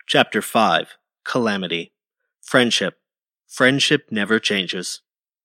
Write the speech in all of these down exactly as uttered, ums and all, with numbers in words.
Chapter five. Calamity. Friendship. Friendship never changes.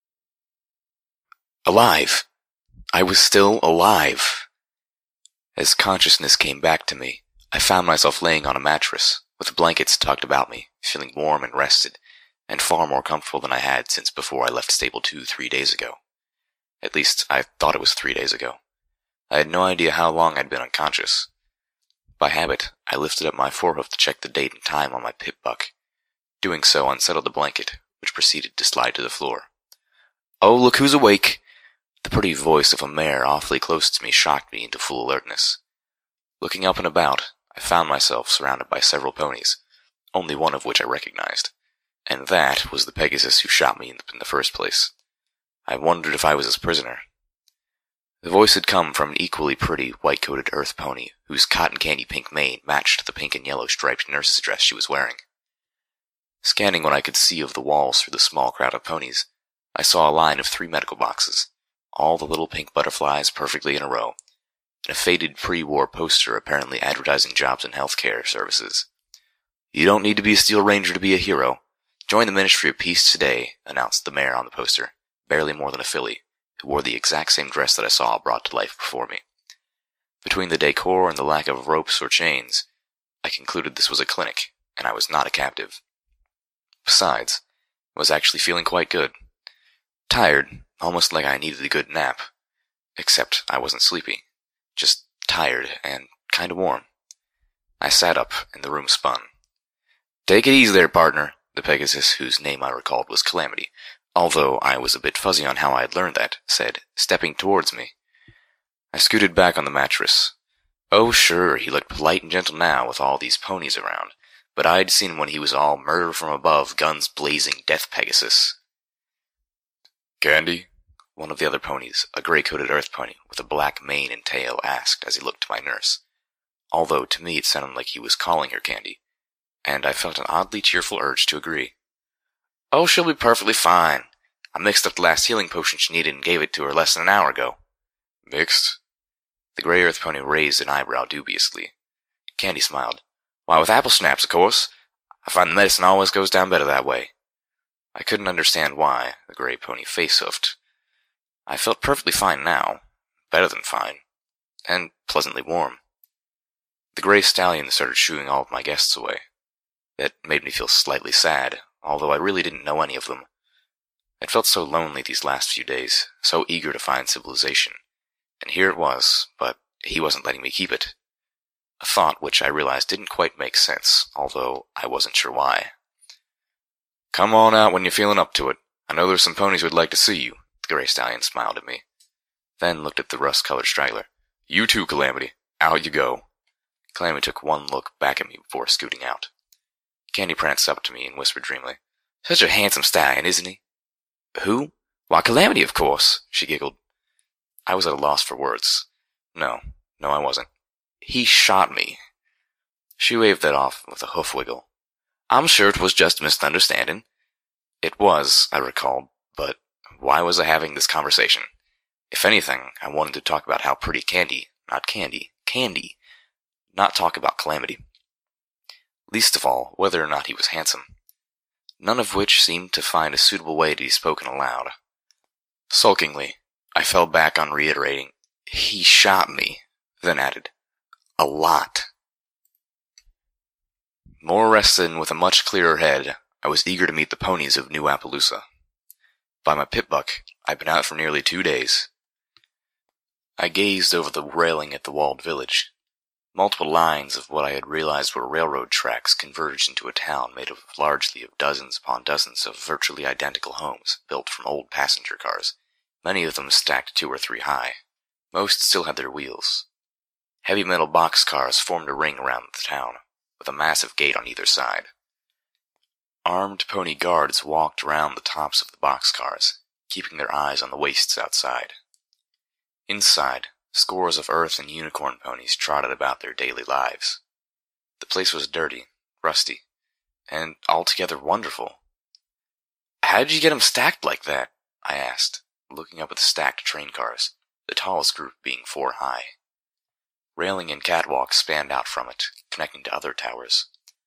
Alive. I was still alive. As consciousness came back to me, I found myself laying on a mattress, with blankets tucked about me, feeling warm and rested, and far more comfortable than I had since before I left Stable two three days ago. At least, I thought it was three days ago. I had no idea how long I'd been unconscious. By habit, I lifted up my forehoof to check the date and time on my pip buck. Doing so unsettled the blanket, which proceeded to slide to the floor. "Oh, look who's awake!" The pretty voice of a mare awfully close to me shocked me into full alertness. Looking up and about, I found myself surrounded by several ponies, only one of which I recognized, and that was the Pegasus who shot me in the, in the first place. I wondered if I was his prisoner. The voice had come from an equally pretty, white-coated earth pony, whose cotton candy pink mane matched the pink and yellow striped nurse's dress she was wearing. Scanning what I could see of the walls through the small crowd of ponies, I saw a line of three medical boxes, all the little pink butterflies perfectly in a row, and a faded pre-war poster apparently advertising jobs in healthcare services. "You don't need to be a Steel Ranger to be a hero. Join the Ministry of Peace today," announced the mayor on the poster, barely more than a filly, who wore the exact same dress that I saw brought to life before me. Between the decor and the lack of ropes or chains, I concluded this was a clinic, and I was not a captive. Besides, I was actually feeling quite good. Tired, almost like I needed a good nap. Except I wasn't sleepy. Just tired and kinda warm. I sat up, and the room spun. "Take it easy there, partner," the Pegasus, whose name I recalled was Calamity, although I was a bit fuzzy on how I had learned that, said, stepping towards me. I scooted back on the mattress. Oh, sure, he looked polite and gentle now with all these ponies around, but I'd seen when he was all murder from above, guns blazing death Pegasus. "Candy?" One of the other ponies, a gray-coated earth pony with a black mane and tail, asked as he looked to my nurse, although to me it sounded like he was calling her Candy, and I felt an oddly cheerful urge to agree. "Oh, she'll be perfectly fine. I mixed up the last healing potion she needed and gave it to her less than an hour ago." "Mixed?" The gray earth pony raised an eyebrow dubiously. Candy smiled. "Why, with apple snaps, of course. I find the medicine always goes down better that way." I couldn't understand why, the gray pony face-hoofed. I felt perfectly fine now, better than fine, and pleasantly warm. The gray stallion started shooing all of my guests away. That made me feel slightly sad, although I really didn't know any of them. I'd felt so lonely these last few days, so eager to find civilization, and here it was, but he wasn't letting me keep it. A thought which I realized didn't quite make sense, although I wasn't sure why. "Come on out when you're feeling up to it. I know there's some ponies who'd like to see you." The gray stallion smiled at me, then looked at the rust-colored straggler. "You too, Calamity. Out you go." Calamity took one look back at me before scooting out. Candy pranced up to me and whispered dreamily, "Such a handsome stallion, isn't he?" "Who? Why, Calamity, of course," she giggled. I was at a loss for words. No, no I wasn't. "He shot me." She waved that off with a hoof wiggle. "I'm sure it was just a misunderstanding." It was, I recalled, but why was I having this conversation? If anything, I wanted to talk about how pretty Candy, not Candy, Candy, not talk about Calamity. Least of all, whether or not he was handsome. None of which seemed to find a suitable way to be spoken aloud. Sulkingly, I fell back on reiterating, "He shot me," then added, "A lot." More rested and with a much clearer head, I was eager to meet the ponies of New Appaloosa. By my pip buck, I'd been out for nearly two days. I gazed over the railing at the walled village. Multiple lines of what I had realized were railroad tracks converged into a town made up largely of dozens upon dozens of virtually identical homes built from old passenger cars, many of them stacked two or three high. Most still had their wheels. Heavy metal boxcars formed a ring around the town, with a massive gate on either side. Armed pony guards walked around the tops of the boxcars, keeping their eyes on the wastes outside. Inside, scores of earth and unicorn ponies trotted about their daily lives. The place was dirty, rusty, and altogether wonderful. "How did you get 'em stacked like that?" I asked, looking up at the stacked train cars, the tallest group being four high. Railing and catwalks spanned out from it, connecting to other towers.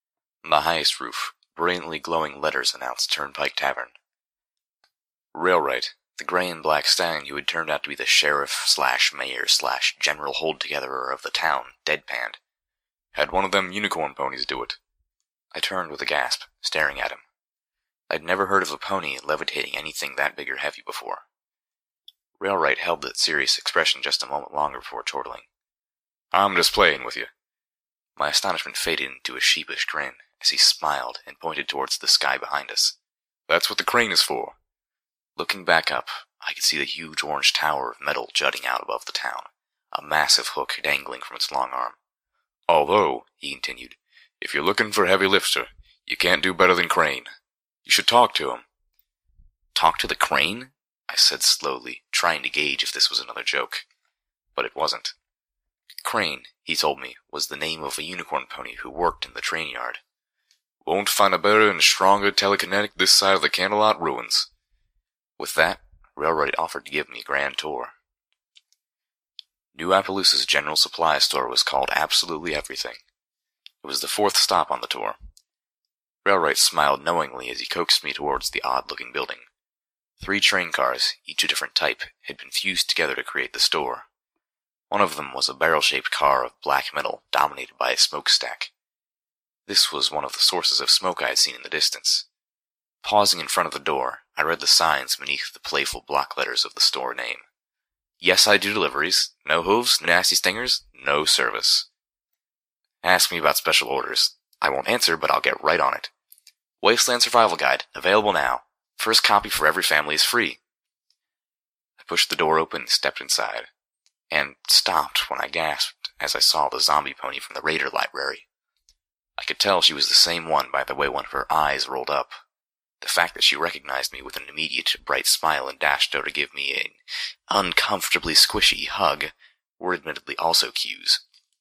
On the highest roof, brilliantly glowing letters announced Turnpike Tavern. Railwright, the gray and black stallion who had turned out to be the sheriff slash mayor slash general hold-togetherer of the town, deadpanned. Had one of them unicorn ponies do it. I turned with a gasp, staring at him. I'd never heard of a pony levitating anything that big or heavy before. Railwright held that serious expression just a moment longer before chortling. I'm just playing with you. My astonishment faded into a sheepish grin as he smiled and pointed towards the sky behind us. That's what the crane is for. Looking back up, I could see the huge orange tower of metal jutting out above the town, a massive hook dangling from its long arm. Although, he continued, if you're looking for a heavy lifter, you can't do better than Crane. You should talk to him. Talk to the crane? I said slowly, trying to gauge if this was another joke. But it wasn't. Crane, he told me, was the name of a unicorn pony who worked in the train yard. Won't find a better and stronger telekinetic this side of the Canterlot ruins. With that, Railroad offered to give me a grand tour. New Appaloosa's general supply store was called Absolutely Everything. It was the fourth stop on the tour. Railroad smiled knowingly as he coaxed me towards the odd-looking building. Three train cars, each a different type, had been fused together to create the store. One of them was a barrel-shaped car of black metal dominated by a smokestack. This was one of the sources of smoke I had seen in the distance. Pausing in front of the door, I read the signs beneath the playful block letters of the store name. Yes, I do deliveries. No hooves, no nasty stingers, no service. Ask me about special orders. I won't answer, but I'll get right on it. Wasteland Survival Guide, available now. First copy for every family is free. I pushed the door open and stepped inside, and stopped when I gasped as I saw the zombie pony from the Raider Library. I could tell she was the same one by the way one of her eyes rolled up. The fact that she recognized me with an immediate, bright smile and dashed over to give me an uncomfortably squishy hug were admittedly also cues.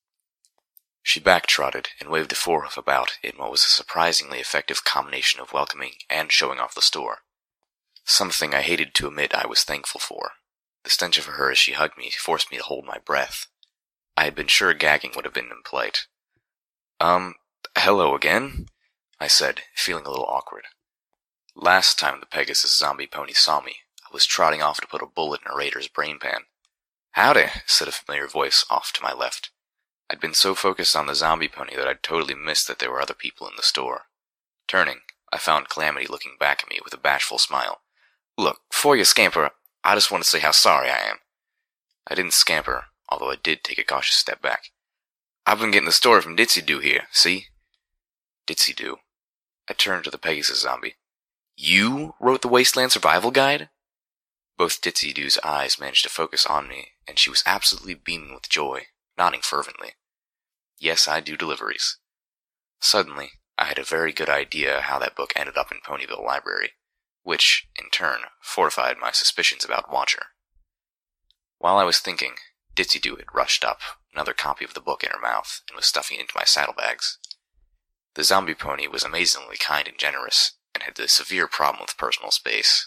She back-trotted and waved a forehoof about in what was a surprisingly effective combination of welcoming and showing off the store. Something I hated to admit I was thankful for. The stench of her as she hugged me forced me to hold my breath. I had been sure gagging would have been impolite. Um, hello again? I said, feeling a little awkward. Last time the Pegasus zombie pony saw me, I was trotting off to put a bullet in a raider's brain pan. Howdy, said a familiar voice off to my left. I'd been so focused on the zombie pony that I'd totally missed that there were other people in the store. Turning, I found Calamity looking back at me with a bashful smile. Look, before you scamper, I just want to say how sorry I am. I didn't scamper, although I did take a cautious step back. I've been getting the story from Ditsy-Doo here, see? Ditsy-Doo. I turned to the Pegasus zombie. You wrote the Wasteland Survival Guide? Both Ditsy-Doo's eyes managed to focus on me, and she was absolutely beaming with joy, nodding fervently. Yes, I do deliveries. Suddenly, I had a very good idea how that book ended up in Ponyville Library, which, in turn, fortified my suspicions about Watcher. While I was thinking, Ditsy-Doo had rushed up, another copy of the book in her mouth, and was stuffing it into my saddlebags. The zombie pony was amazingly kind and generous, and had a severe problem with personal space.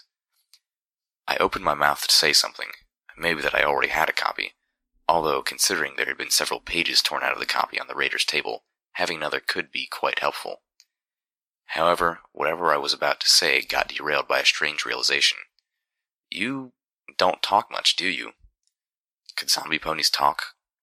I opened my mouth to say something, maybe that I already had a copy, although considering there had been several pages torn out of the copy on the Raider's table, having another could be quite helpful. However, whatever I was about to say got derailed by a strange realization. You don't talk much, do you? Could zombie ponies talk?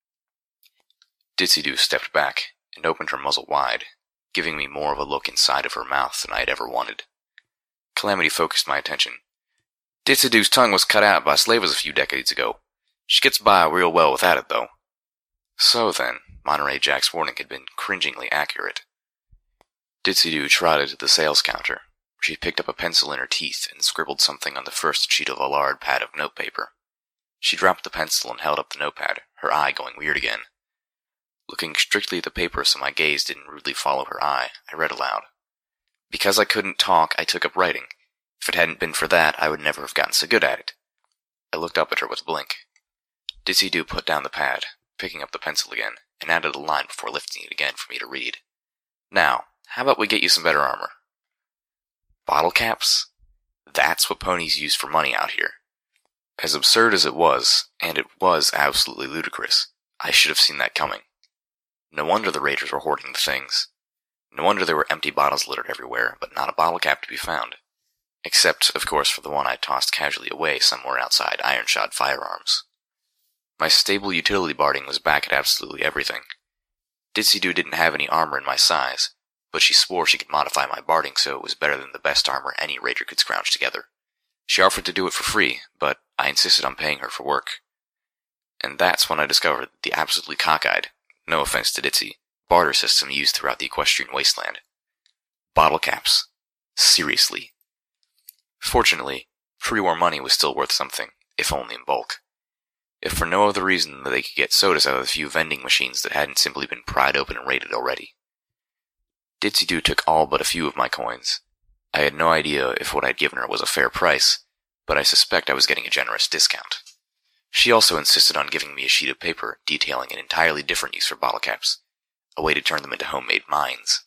Ditsy-Doo stepped back and opened her muzzle wide, giving me more of a look inside of her mouth than I had ever wanted. Calamity focused my attention. Ditsy-Doo's tongue was cut out by slavers a few decades ago. She gets by real well without it, though. So then, Monterey Jack's warning had been cringingly accurate. Ditsy-Doo trotted to the sales counter. She picked up a pencil in her teeth and scribbled something on the first sheet of a large pad of notepaper. She dropped the pencil and held up the notepad, her eye going weird again. Looking strictly at the paper so my gaze didn't rudely follow her eye, I read aloud. Because I couldn't talk, I took up writing. If it hadn't been for that, I would never have gotten so good at it. I looked up at her with a blink. Ditsy-Doo put down the pad, picking up the pencil again, and added a line before lifting it again for me to read. Now, how about we get you some better armor? Bottle caps? That's what ponies use for money out here. As absurd as it was, and it was absolutely ludicrous, I should have seen that coming. No wonder the raiders were hoarding the things. No wonder there were empty bottles littered everywhere, but not a bottle cap to be found. Except, of course, for the one I tossed casually away somewhere outside Ironshod Firearms. My stable utility barding was back at absolutely everything. Ditsy-Doo didn't have any armor in my size, but she swore she could modify my barding so it was better than the best armor any raider could scrounge together. She offered to do it for free, but I insisted on paying her for work. And that's when I discovered the absolutely cockeyed, no offense to Ditsy, barter system used throughout the equestrian wasteland. Bottle caps. Seriously. Fortunately, pre-war money was still worth something, if only in bulk. If for no other reason than they could get sodas out of the few vending machines that hadn't simply been pried open and raided already. Ditsy-Doo took all but a few of my coins. I had no idea if what I'd given her was a fair price, but I suspect I was getting a generous discount. She also insisted on giving me a sheet of paper detailing an entirely different use for bottle caps, a way to turn them into homemade mines.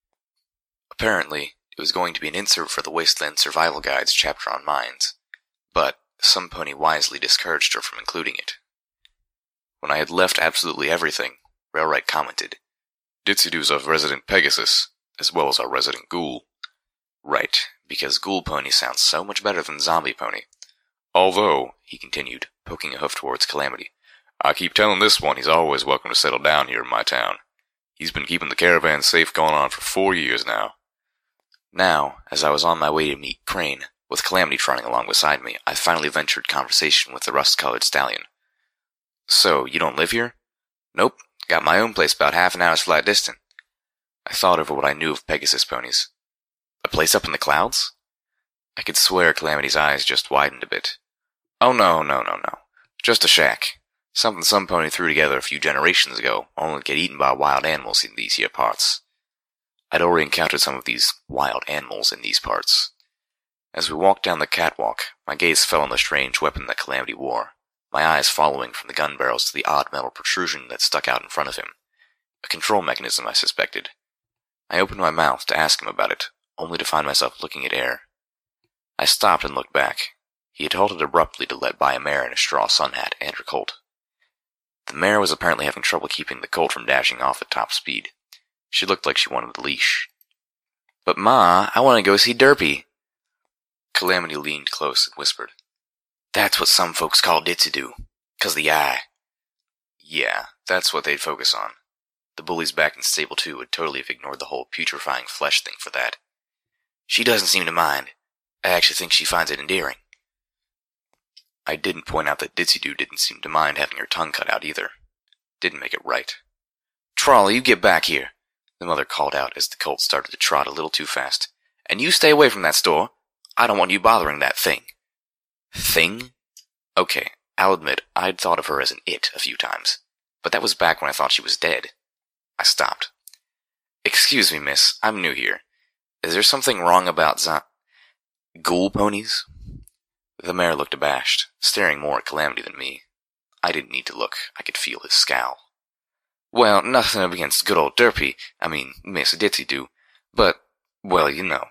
Apparently, it was going to be an insert for the Wasteland Survival Guide's chapter on mines, but some pony wisely discouraged her from including it. When I had left absolutely everything, Railright commented, "Ditsy-Doo's our resident Pegasus, as well as our resident Ghoul." Right, because Ghoul Pony sounds so much better than Zombie Pony. Although, he continued, poking a hoof towards Calamity, I keep telling this one he's always welcome to settle down here in my town. He's been keeping the caravan safe going on for four years now. Now, as I was on my way to meet Crane, with Calamity trotting along beside me, I finally ventured conversation with the rust-colored stallion. So, you don't live here? Nope, got my own place about half an hour's flight distant. I thought over what I knew of Pegasus ponies. A place up in the clouds? I could swear Calamity's eyes just widened a bit. Oh no, no, no, no. Just a shack. Something some pony threw together a few generations ago, only to get eaten by wild animals in these here parts. I'd already encountered some of these wild animals in these parts. As we walked down the catwalk, my gaze fell on the strange weapon that Calamity wore, my eyes following from the gun barrels to the odd metal protrusion that stuck out in front of him. A control mechanism, I suspected. I opened my mouth to ask him about it, only to find myself looking at air. I stopped and looked back. He had halted abruptly to let by a mare in a straw sun hat and her colt. The mare was apparently having trouble keeping the colt from dashing off at top speed. She looked like she wanted the leash. But Ma, I want to go see Derpy. Calamity leaned close and whispered, That's what some folks call Ditsy-Doo, 'cause the eye. Yeah, that's what they'd focus on. The bullies back in stable two would totally have ignored the whole putrefying flesh thing for that. She doesn't seem to mind. I actually think she finds it endearing. I didn't point out that Ditsy-Doo didn't seem to mind having her tongue cut out either. Didn't make it right. Trolley, you get back here, the mother called out as the colt started to trot a little too fast. And you stay away from that store. I don't want you bothering that thing. Thing? Okay, I'll admit I'd thought of her as an it a few times, but that was back when I thought she was dead. I stopped. Excuse me, miss, I'm new here. Is there something wrong about zo- Ghoul ponies? The mare looked abashed, staring more at Calamity than me. I didn't need to look. I could feel his scowl. Well, nothing against good old Derpy, I mean, Miss Ditsy-Doo, but, well, you know.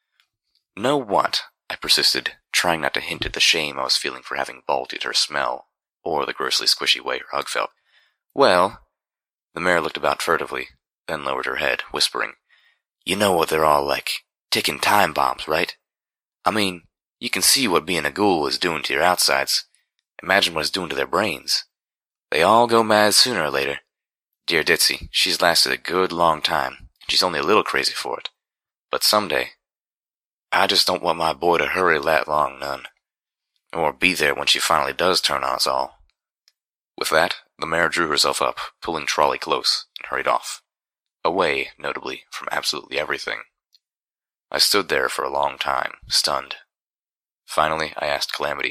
Know what? I persisted, trying not to hint at the shame I was feeling for having balked at her smell, or the grossly squishy way her hug felt. Well, the mare looked about furtively, then lowered her head, whispering, You know what they're all like, ticking time bombs, right? I mean, you can see what being a ghoul is doing to your outsides. Imagine what it's doing to their brains. They all go mad sooner or later. Dear Ditsy, she's lasted a good long time, and she's only a little crazy for it. But someday, I just don't want my boy to hurry that long, none. Or be there when she finally does turn on us all. With that, the mare drew herself up, pulling Trolley close, and hurried off. Away, notably, from absolutely everything. I stood there for a long time, stunned. Finally, I asked Calamity,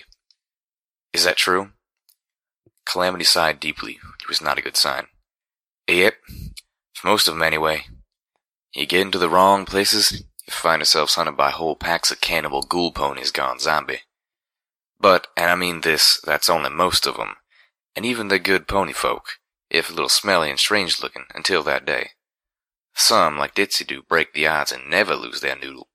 Is that true? Calamity sighed deeply. It was not a good sign. Yep, for most of them anyway. You get into the wrong places, you find yourselves hunted by whole packs of cannibal ghoul ponies gone zombie. But, and I mean this, that's only most of them, and even the good pony folk, if a little smelly and strange looking, until that day. Some, like Ditsy-Doo, break the odds and never lose their noodle.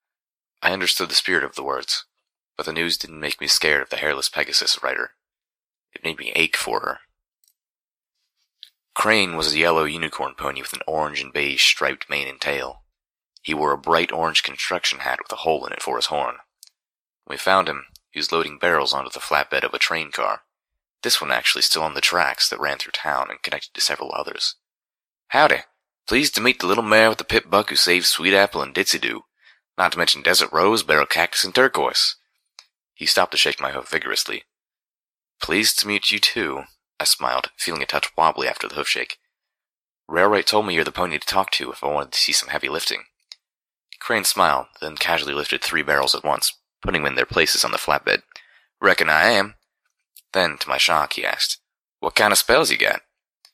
I understood the spirit of the words, but the news didn't make me scared of the hairless Pegasus rider. It made me ache for her. Crane was a yellow unicorn pony with an orange and beige striped mane and tail. He wore a bright orange construction hat with a hole in it for his horn. When we found him, he was loading barrels onto the flatbed of a train car. This one actually still on the tracks that ran through town and connected to several others. "Howdy. Pleased to meet the little mare with the pit buck who saved Sweet Apple and Ditsy Doo. Not to mention Desert Rose, Barrel Cactus, and Turquoise." He stopped to shake my hoof vigorously. "Pleased to meet you too," I smiled, feeling a touch wobbly after the hoof shake. "Railwright told me you're the pony to talk to if I wanted to see some heavy lifting." Crane smiled, then casually lifted three barrels at once, putting them in their places on the flatbed. "Reckon I am." Then, to my shock, he asked, "What kind of spells you got?"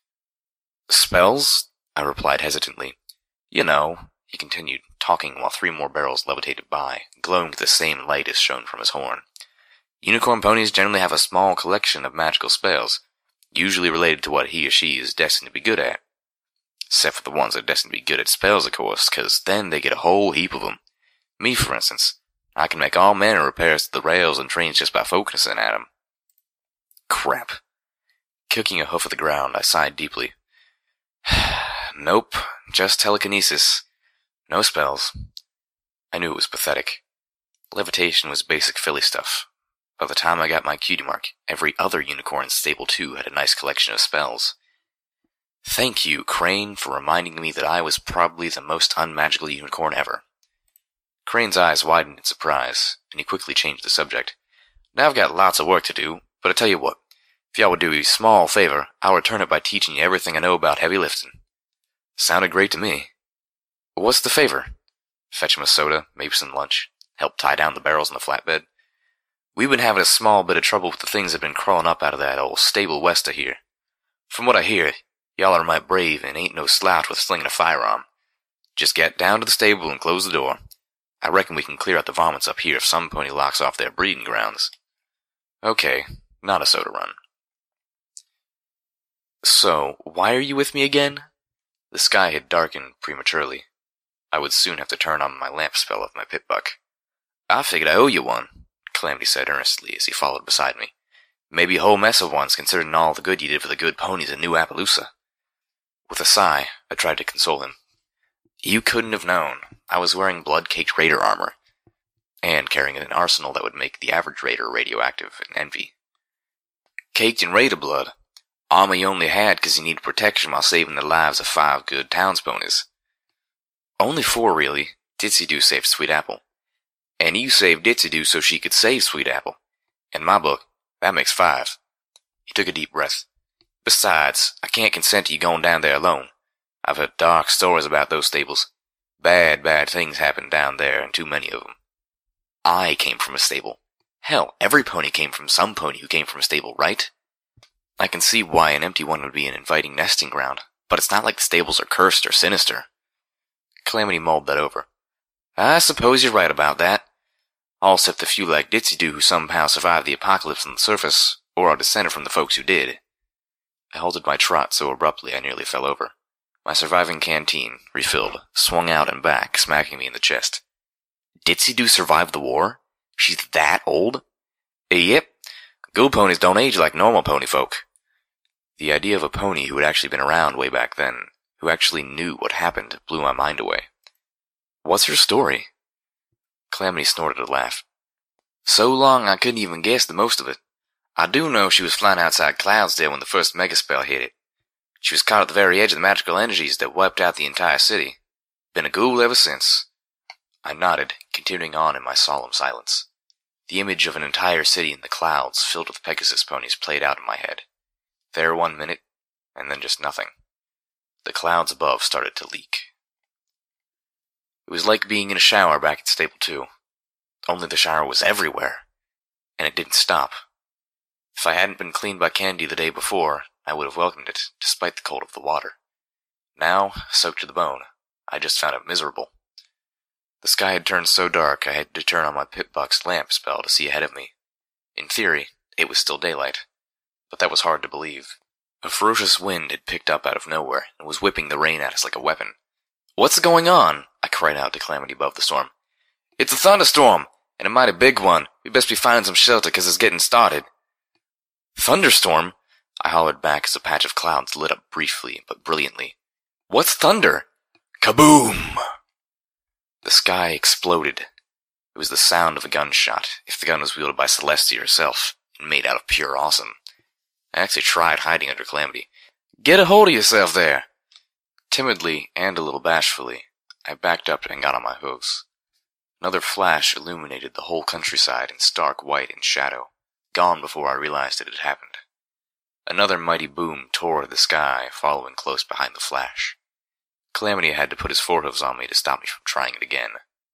"Spells?" I replied hesitantly. "You know," he continued, talking while three more barrels levitated by, glowing with the same light as shone from his horn. "Unicorn ponies generally have a small collection of magical spells, usually related to what he or she is destined to be good at. Except for the ones that are destined to be good at spells, of course, because then they get a whole heap of them. Me, for instance, I can make all manner of repairs to the rails and trains just by focusing at them." Crap. Kicking a hoof at the ground, I sighed deeply. "Nope, just telekinesis. No spells." I knew it was pathetic. Levitation was basic filly stuff. By the time I got my cutie mark, every other unicorn in Stable two had a nice collection of spells. Thank you, Crane, for reminding me that I was probably the most unmagical unicorn ever. Crane's eyes widened in surprise, and he quickly changed the subject. "Now I've got lots of work to do, but I tell you what, if y'all would do me a small favor, I'll return it by teaching you everything I know about heavy lifting." Sounded great to me. "What's the favor?" "Fetch him a soda, maybe some lunch, help tie down the barrels in the flatbed. We've been having a small bit of trouble with the things that have been crawling up out of that old stable west of here. From what I hear, y'all are mighty brave and ain't no slouch with slinging a firearm. Just get down to the stable and close the door. I reckon we can clear out the varmints up here if some pony locks off their breeding grounds." "Okay, not a soda run." "So, why are you with me again?" The sky had darkened prematurely. I would soon have to turn on my lamp spell of my pit buck. "I figured I owe you one," Calamity said earnestly as he followed beside me. "Maybe a whole mess of ones, considering all the good you did for the good ponies in New Appaloosa." With a sigh, I tried to console him. "You couldn't have known. I was wearing blood-caked raider armor, and carrying an arsenal that would make the average raider radioactive and envy." "Caked in raider blood? Armor you only had because you needed protection while saving the lives of five good townsponies." "Only four, really. Ditsy Doo saved Sweet Apple." "And you saved Ditsy Doo so she could save Sweet Apple. In my book, that makes five." He took a deep breath. "Besides, I can't consent to you going down there alone. I've heard dark stories about those stables. Bad, bad things happen down there, and too many of them. I came from a stable. Hell, every pony came from some pony who came from a stable, right? I can see why an empty one would be an inviting nesting ground, but it's not like the stables are cursed or sinister." Calamity mulled that over. "I suppose you're right about that. All except the few like Ditsy Doo who somehow survived the apocalypse on the surface, or are descended from the folks who did." I halted my trot so abruptly I nearly fell over. My surviving canteen, refilled, swung out and back, smacking me in the chest. "Ditsy Doo survived the war? She's that old?" "Yep. Good ponies don't age like normal pony folk." The idea of a pony who had actually been around way back then, who actually knew what happened, blew my mind away. "What's her story?" Calamity snorted a laugh. "So long I couldn't even guess the most of it. I do know she was flying outside Cloudsdale when the first megaspell hit it. She was caught at the very edge of the magical energies that wiped out the entire city. Been a ghoul ever since." I nodded, continuing on in my solemn silence. The image of an entire city in the clouds filled with Pegasus ponies played out in my head. There one minute, and then just nothing. The clouds above started to leak. It was like being in a shower back at Stable two. Only the shower was everywhere, and it didn't stop. If I hadn't been cleaned by Candy the day before, I would have welcomed it, despite the cold of the water. Now, soaked to the bone, I just found it miserable. The sky had turned so dark I had to turn on my pit buck's lamp spell to see ahead of me. In theory, it was still daylight, but that was hard to believe. A ferocious wind had picked up out of nowhere and was whipping the rain at us like a weapon. "What's going on?" I cried out to Calamity above the storm. "It's a thunderstorm, and a mighty big one. We best be finding some shelter, 'cause it's getting started." "Thunderstorm? I hollered back as a patch of clouds lit up briefly but brilliantly. What's thunder? Kaboom! The sky exploded. It was the sound of a gunshot, if the gun was wielded by Celestia herself, and made out of pure awesome. I actually tried hiding under Calamity. Get a hold of yourself there! Timidly, and a little bashfully, I backed up and got on my hooves. Another flash illuminated the whole countryside in stark white and shadow, gone before I realized it had happened. Another mighty boom tore the sky, following close behind the flash. Calamity had to put his forehooves on me to stop me from trying it again.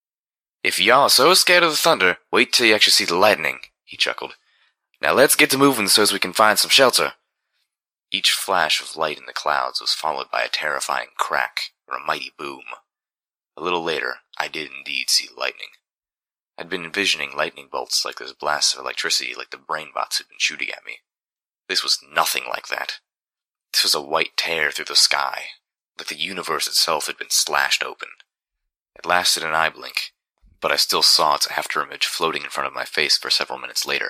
If y'all are so scared of the thunder, wait till you actually see the lightning, he chuckled. Now let's get to moving so as we can find some shelter. Each flash of light in the clouds was followed by a terrifying crack or a mighty boom. A little later, I did indeed see lightning. I'd been envisioning lightning bolts like those blasts of electricity like the brain bots had been shooting at me. This was nothing like that. This was a white tear through the sky, like the universe itself had been slashed open. It lasted an eye blink, but I still saw its afterimage floating in front of my face for several minutes later.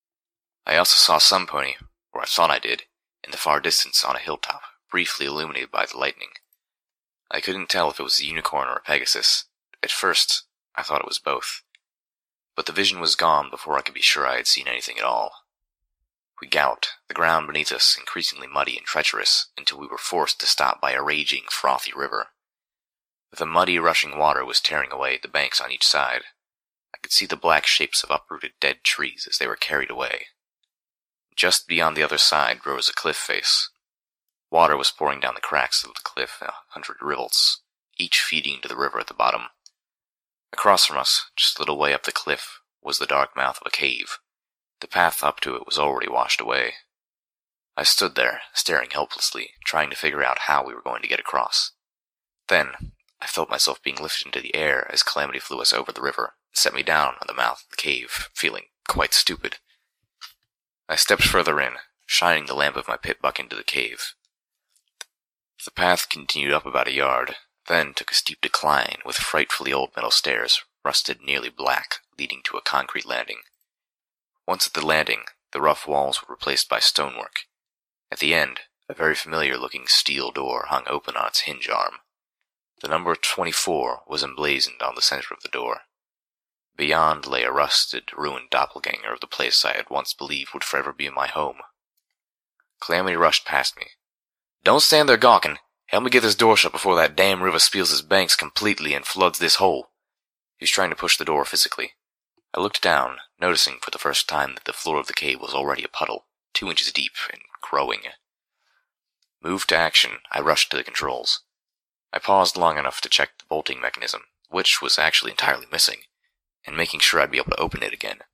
I also saw some pony, or I thought I did, in the far distance on a hilltop, briefly illuminated by the lightning. I couldn't tell if it was a unicorn or a Pegasus. At first, I thought it was both. But the vision was gone before I could be sure I had seen anything at all. We galloped, the ground beneath us increasingly muddy and treacherous, until we were forced to stop by a raging, frothy river. The muddy, rushing water was tearing away the banks on each side. I could see the black shapes of uprooted dead trees as they were carried away. Just beyond the other side rose a cliff face. Water was pouring down the cracks of the cliff in a hundred rivulets, each feeding into the river at the bottom. Across from us, just a little way up the cliff, was the dark mouth of a cave. The path up to it was already washed away. I stood there, staring helplessly, trying to figure out how we were going to get across. Then, I felt myself being lifted into the air as Calamity flew us over the river and set me down on the mouth of the cave, feeling quite stupid. I stepped further in, shining the lamp of my pit buck into the cave. The path continued up about a yard, then took a steep decline with frightfully old metal stairs, rusted nearly black, leading to a concrete landing. Once at the landing, the rough walls were replaced by stonework. At the end, a very familiar-looking steel door hung open on its hinge arm. The number twenty-four was emblazoned on the center of the door. Beyond lay a rusted, ruined doppelganger of the place I had once believed would forever be my home. Calamity rushed past me. Don't stand there gawking. Help me get this door shut before that damn river speals its banks completely and floods this hole. He was trying to push the door physically. I looked down, noticing for the first time that the floor of the cave was already a puddle, two inches deep and growing. Moved to action, I rushed to the controls. I paused long enough to check the bolting mechanism, which was actually entirely missing, and making sure I'd be able to open it again.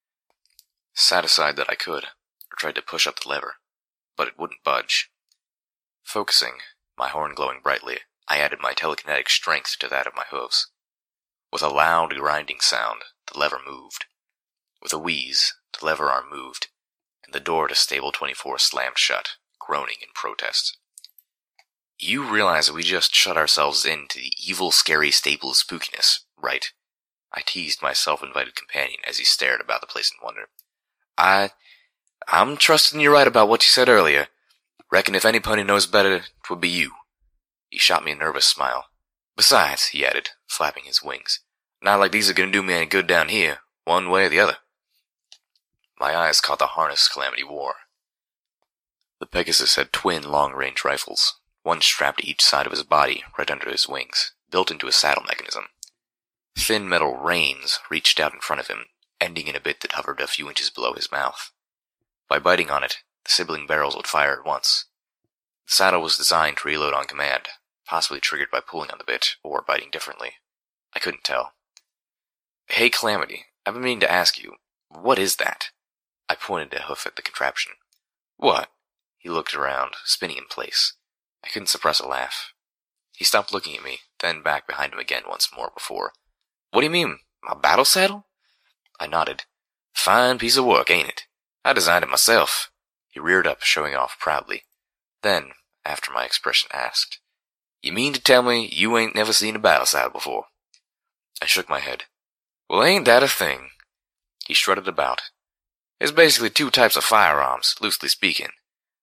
Sat aside that I could, or tried to push up the lever, but it wouldn't budge. Focusing, my horn glowing brightly, I added my telekinetic strength to that of my hooves. With a loud, grinding sound, the lever moved. With a wheeze, the lever arm moved, and the door to Stable twenty-four slammed shut, groaning in protest. You realize that we just shut ourselves into the evil, scary stable of spookiness, right? I teased my self-invited companion as he stared about the place in wonder. I... I'm trusting you're right about what you said earlier. Reckon if anybody knows better, 'twould be you. He shot me a nervous smile. Besides, he added, flapping his wings, not like these are going to do me any good down here, one way or the other. My eyes caught the harness Calamity wore. The Pegasus had twin long-range rifles, one strapped to each side of his body, right under his wings, built into a saddle mechanism. Thin metal reins reached out in front of him, ending in a bit that hovered a few inches below his mouth. By biting on it, the sibling barrels would fire at once. The saddle was designed to reload on command, possibly triggered by pulling on the bit, or biting differently. I couldn't tell. Hey, Calamity, I've been meaning to ask you, what is that? I pointed a hoof at the contraption. What? He looked around, spinning in place. I couldn't suppress a laugh. He stopped looking at me, then back behind him again once more before. What do you mean, my battle saddle? I nodded. Fine piece of work, ain't it? I designed it myself. He reared up, showing off proudly. Then, after my expression, asked, You mean to tell me you ain't never seen a battle saddle before? I shook my head. Well, ain't that a thing? He strutted about. There's basically two types of firearms, loosely speaking.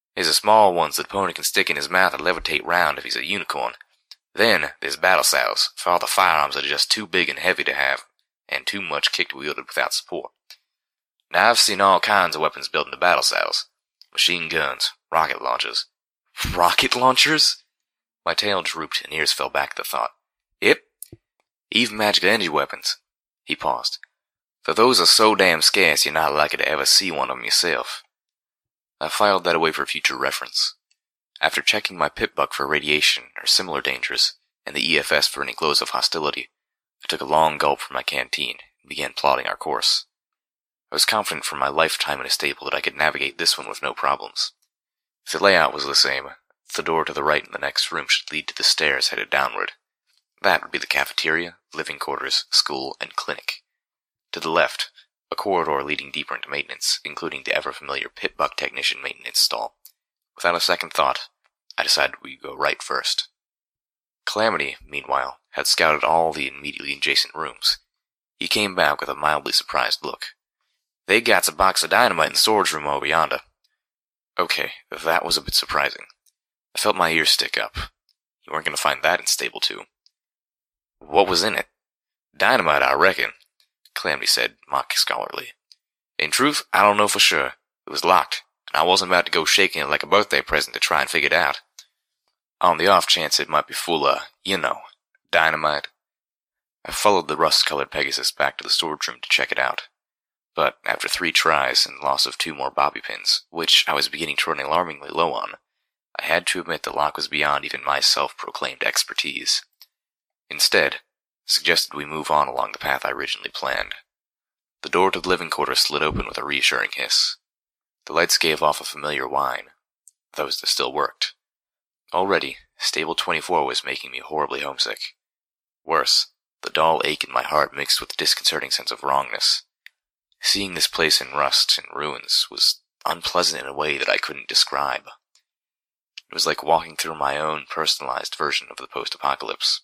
There's the small ones that the pony can stick in his mouth and levitate round if he's a unicorn. Then there's battle saddles for all the firearms that are just too big and heavy to have, and too much kick to be wielded without support. Now I've seen all kinds of weapons built into battle saddles. Machine guns, rocket launchers. Rocket launchers? My tail drooped and ears fell back at the thought. Yep. Even magic energy weapons. He paused. Though those are so damn scarce you're not likely to ever see one of them yourself. I filed that away for future reference. After checking my pip buck for radiation or similar dangers, and the E F S for any glows of hostility, I took a long gulp from my canteen and began plotting our course. I was confident from my lifetime in a stable that I could navigate this one with no problems. If the layout was the same, the door to the right in the next room should lead to the stairs headed downward. That would be the cafeteria, living quarters, school, and clinic. To the left, a corridor leading deeper into maintenance, including the ever-familiar pit buck technician maintenance stall. Without a second thought, I decided we'd go right first. Calamity, meanwhile, had scouted all the immediately adjacent rooms. He came back with a mildly surprised look. They got a box of dynamite in the storage room over yonder. Okay, that was a bit surprising. I felt my ears stick up. You weren't going to find that in Stable two. What was in it? Dynamite, I reckon, Calamity said, mock scholarly. In truth, I don't know for sure. It was locked, and I wasn't about to go shaking it like a birthday present to try and figure it out. On the off chance it might be full of, you know, dynamite. I followed the rust-colored Pegasus back to the storage room to check it out. But after three tries and loss of two more bobby pins, which I was beginning to run alarmingly low on, I had to admit the lock was beyond even my self-proclaimed expertise. Instead, I suggested we move on along the path I originally planned. The door to the living quarters slid open with a reassuring hiss. The lights gave off a familiar whine, those that still worked. Already, Stable twenty-four was making me horribly homesick. Worse, the dull ache in my heart mixed with a disconcerting sense of wrongness. Seeing this place in rust and ruins was unpleasant in a way that I couldn't describe. It was like walking through my own personalized version of the post-apocalypse.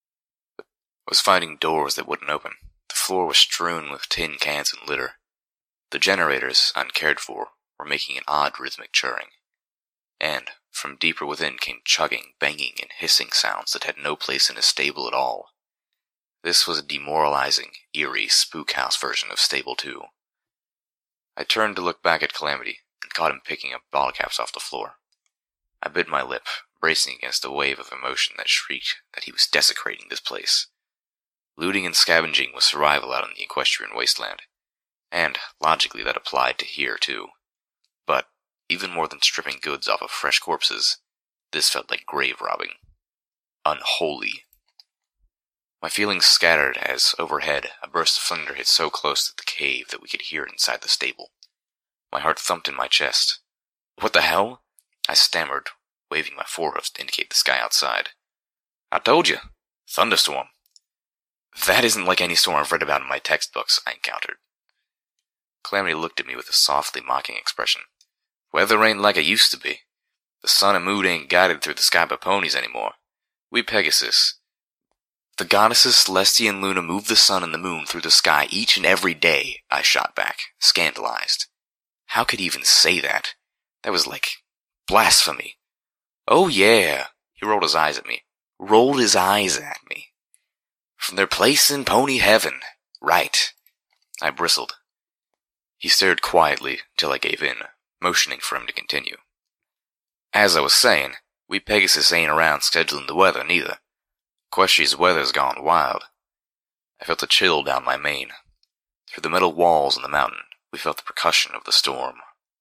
I was finding doors that wouldn't open. The floor was strewn with tin cans and litter. The generators, uncared for, were making an odd rhythmic churring. And from deeper within came chugging, banging, and hissing sounds that had no place in a stable at all. This was a demoralizing, eerie, spook house version of Stable two. I turned to look back at Calamity and caught him picking up bottle caps off the floor. I bit my lip, bracing against a wave of emotion that shrieked that he was desecrating this place. Looting and scavenging was survival out in the equestrian wasteland, and logically that applied to here too. But even more than stripping goods off of fresh corpses, this felt like grave robbing. Unholy. My feelings scattered as, overhead, a burst of thunder hit so close to the cave that we could hear it inside the stable. My heart thumped in my chest. What the hell? I stammered, waving my forehoofs to indicate the sky outside. I told you. Thunderstorm. That isn't like any storm I've read about in my textbooks, I encountered. Calamity looked at me with a softly mocking expression. Weather ain't like it used to be. The sun and moon ain't guided through the sky by ponies anymore. We Pegasus. The goddesses Celestia and Luna move the sun and the moon through the sky each and every day, I shot back, scandalized. How could he even say that? That was like blasphemy. Oh yeah, he rolled his eyes at me. Rolled his eyes at me. From their place in pony heaven. Right. I bristled. He stared quietly till I gave in, motioning for him to continue. As I was saying, we Pegasus ain't around scheduling the weather, neither. Questy's weather's gone wild. I felt a chill down my mane. Through the metal walls in the mountain, we felt the percussion of the storm.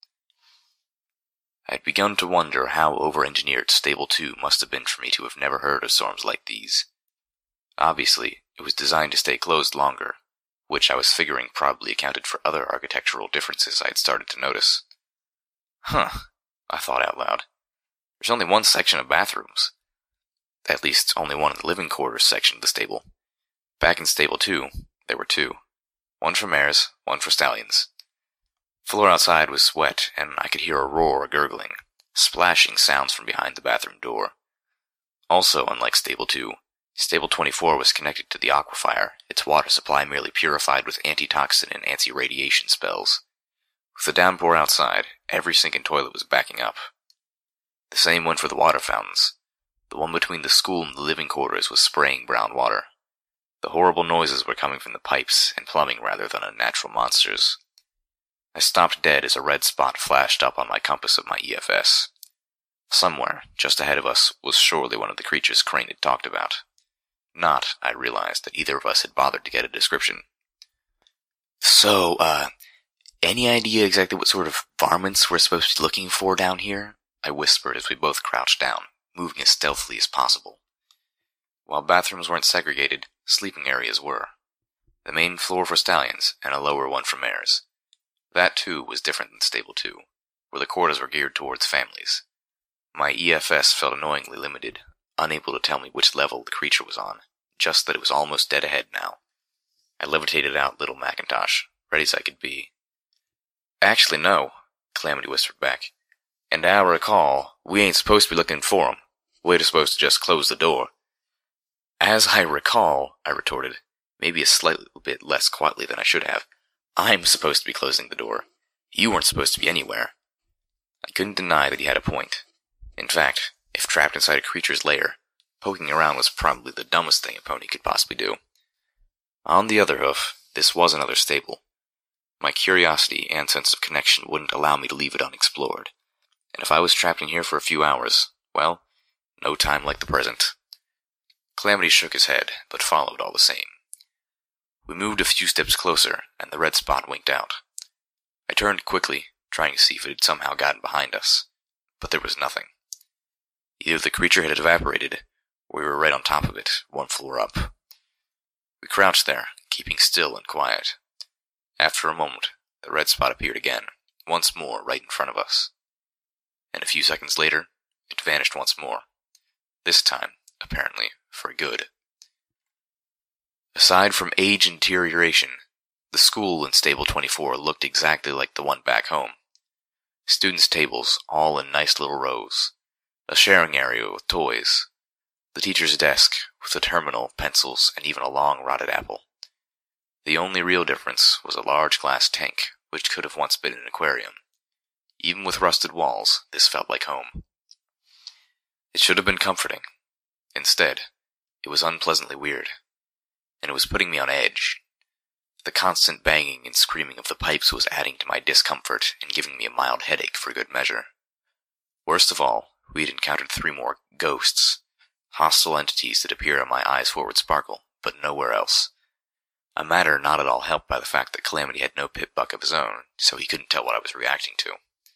I had begun to wonder how over-engineered Stable two must have been for me to have never heard of storms like these. Obviously, it was designed to stay closed longer, which I was figuring probably accounted for other architectural differences I had started to notice. Huh, I thought out loud. There's only one section of bathrooms. At least only one in the living quarters section of the stable. Back in Stable two, there were two. One for mares, one for stallions. The floor outside was wet, and I could hear a roar or gurgling, splashing sounds from behind the bathroom door. Also, unlike Stable two, Stable twenty-four was connected to the aquifer, its water supply merely purified with antitoxin and anti-radiation spells. With the downpour outside, every sink and toilet was backing up. The same went for the water fountains. The one between the school and the living quarters was spraying brown water. The horrible noises were coming from the pipes and plumbing rather than unnatural monsters. I stopped dead as a red spot flashed up on my compass of my E F S. Somewhere, just ahead of us, was surely one of the creatures Crane had talked about. Not, I realized, that either of us had bothered to get a description. So, uh, any idea exactly what sort of varmints we're supposed to be looking for down here? I whispered as we both crouched down, moving as stealthily as possible. While bathrooms weren't segregated, sleeping areas were. The main floor for stallions, and a lower one for mares. That, too, was different than Stable two, where the quarters were geared towards families. My E F S felt annoyingly limited, unable to tell me which level the creature was on, just that it was almost dead ahead now. I levitated out little Macintosh, ready as I could be. Actually, no, Calamity whispered back. And I recall, we ain't supposed to be looking for 'em. We're supposed to just close the door. As I recall, I retorted, maybe a slightly bit less quietly than I should have. I'm supposed to be closing the door. You weren't supposed to be anywhere. I couldn't deny that he had a point. In fact, if trapped inside a creature's lair, poking around was probably the dumbest thing a pony could possibly do. On the other hoof, this was another stable. My curiosity and sense of connection wouldn't allow me to leave it unexplored. And if I was trapped in here for a few hours, well, no time like the present. Calamity shook his head, but followed all the same. We moved a few steps closer, and the red spot winked out. I turned quickly, trying to see if it had somehow gotten behind us, but there was nothing. Either the creature had evaporated, or we were right on top of it, one floor up. We crouched there, keeping still and quiet. After a moment, the red spot appeared again, once more right in front of us. And a few seconds later, it vanished once more. This time, apparently, for good. Aside from age and deterioration, the school in Stable twenty-four looked exactly like the one back home. Students' tables, all in nice little rows. A sharing area with toys. The teacher's desk, with a terminal, pencils, and even a long rotted apple. The only real difference was a large glass tank, which could have once been an aquarium. Even with rusted walls, this felt like home. It should have been comforting. Instead, it was unpleasantly weird. And it was putting me on edge. The constant banging and screaming of the pipes was adding to my discomfort and giving me a mild headache for good measure. Worst of all, we had encountered three more ghosts. Hostile entities that appear in my eyes forward sparkle, but nowhere else. A matter not at all helped by the fact that Calamity had no pit buck of his own, so he couldn't tell what I was reacting to. I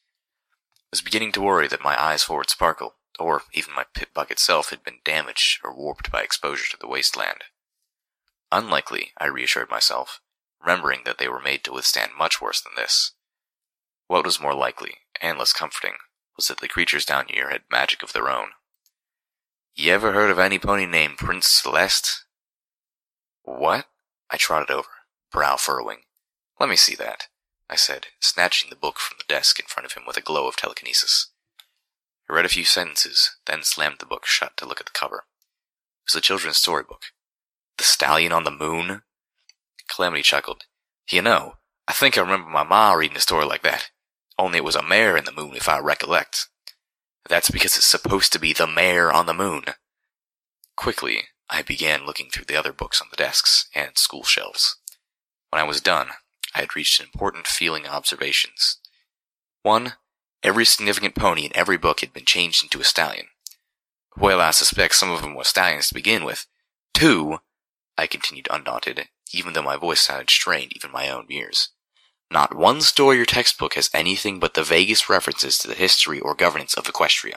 was beginning to worry that my eyes forward sparkle, or even my pit buck itself, had been damaged or warped by exposure to the wasteland. Unlikely, I reassured myself, remembering that they were made to withstand much worse than this. What was more likely, and less comforting, was that the creatures down here had magic of their own. You ever heard of any pony named Prince Celeste? What? I trotted over, brow furrowing. Let me see that, I said, snatching the book from the desk in front of him with a glow of telekinesis. I read a few sentences, then slammed the book shut to look at the cover. It was a children's storybook. The Stallion on the Moon? Calamity chuckled. You know, I think I remember my ma reading a story like that. Only it was a mare in the moon, if I recollect. That's because it's supposed to be the mare on the moon. Quickly, I began looking through the other books on the desks and school shelves. When I was done, I had reached important feeling observations. One, every significant pony in every book had been changed into a stallion. Well, I suspect some of them were stallions to begin with. Two, I continued undaunted, even though my voice sounded strained even in my own ears. Not one story or textbook has anything but the vaguest references to the history or governance of Equestria.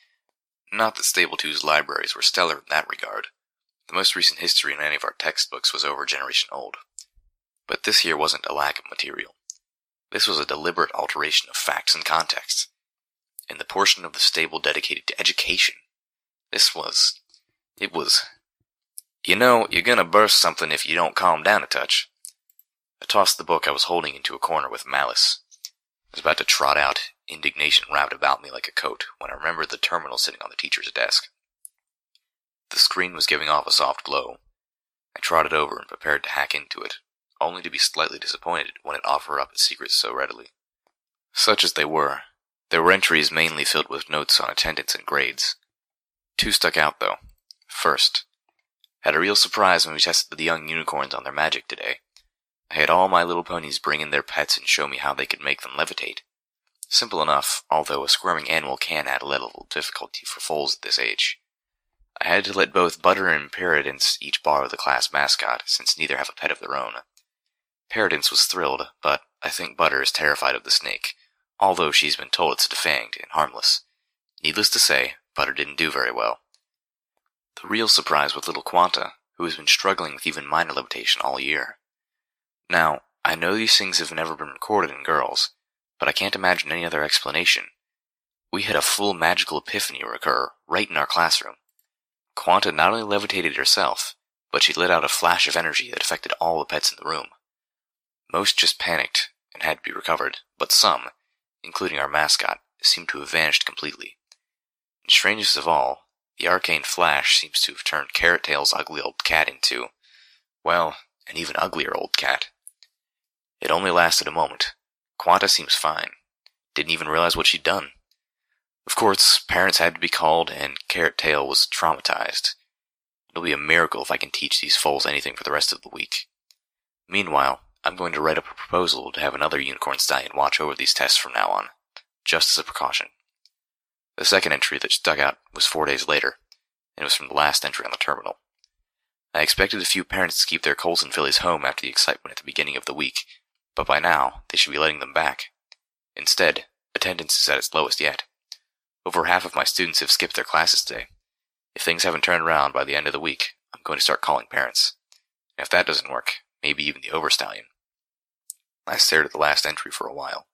Not that Stable two's libraries were stellar in that regard. The most recent history in any of our textbooks was over a generation old. But this here wasn't a lack of material. This was a deliberate alteration of facts and context. In the portion of the stable dedicated to education, this was... it was... You know, you're gonna burst something if you don't calm down a touch. I tossed the book I was holding into a corner with malice. I was about to trot out, indignation wrapped about me like a coat, when I remembered the terminal sitting on the teacher's desk. The screen was giving off a soft glow. I trotted over and prepared to hack into it, only to be slightly disappointed when it offered up its secrets so readily. Such as they were, There were entries mainly filled with notes on attendance and grades. Two stuck out, though. First, had a real surprise when we tested the young unicorns on their magic today. I had all my little ponies bring in their pets and show me how they could make them levitate. Simple enough, although a squirming animal can add a level of difficulty for foals at this age. I had to let both Butter and Peridance each borrow the class mascot, since neither have a pet of their own. Peridance was thrilled, but I think Butter is terrified of the snake, although she's been told it's defanged and harmless. Needless to say, Butter didn't do very well. The real surprise was little Quanta, who has been struggling with even minor levitation all year. Now, I know these things have never been recorded in girls, but I can't imagine any other explanation. We had a full magical epiphany occur right in our classroom. Quanta not only levitated herself, but she let out a flash of energy that affected all the pets in the room. Most just panicked and had to be recovered, but some, including our mascot, seemed to have vanished completely. And strangest of all, the arcane flash seems to have turned Carrot Tail's ugly old cat into, well, an even uglier old cat. It only lasted a moment. Quanta seems fine. Didn't even realize what she'd done. Of course, parents had to be called, and Carrot Tail was traumatized. It'll be a miracle if I can teach these foals anything for the rest of the week. Meanwhile, I'm going to write up a proposal to have another unicorn stallion watch over these tests from now on, just as a precaution. The second entry that stuck out was four days later, and it was from the last entry on the terminal. I expected a few parents to keep their Colson fillies home after the excitement at the beginning of the week, but by now, they should be letting them back. Instead, attendance is at its lowest yet. Over half of my students have skipped their classes today. If things haven't turned around by the end of the week, I'm going to start calling parents. And if that doesn't work, maybe even the Overstallion. I stared at the last entry for a while.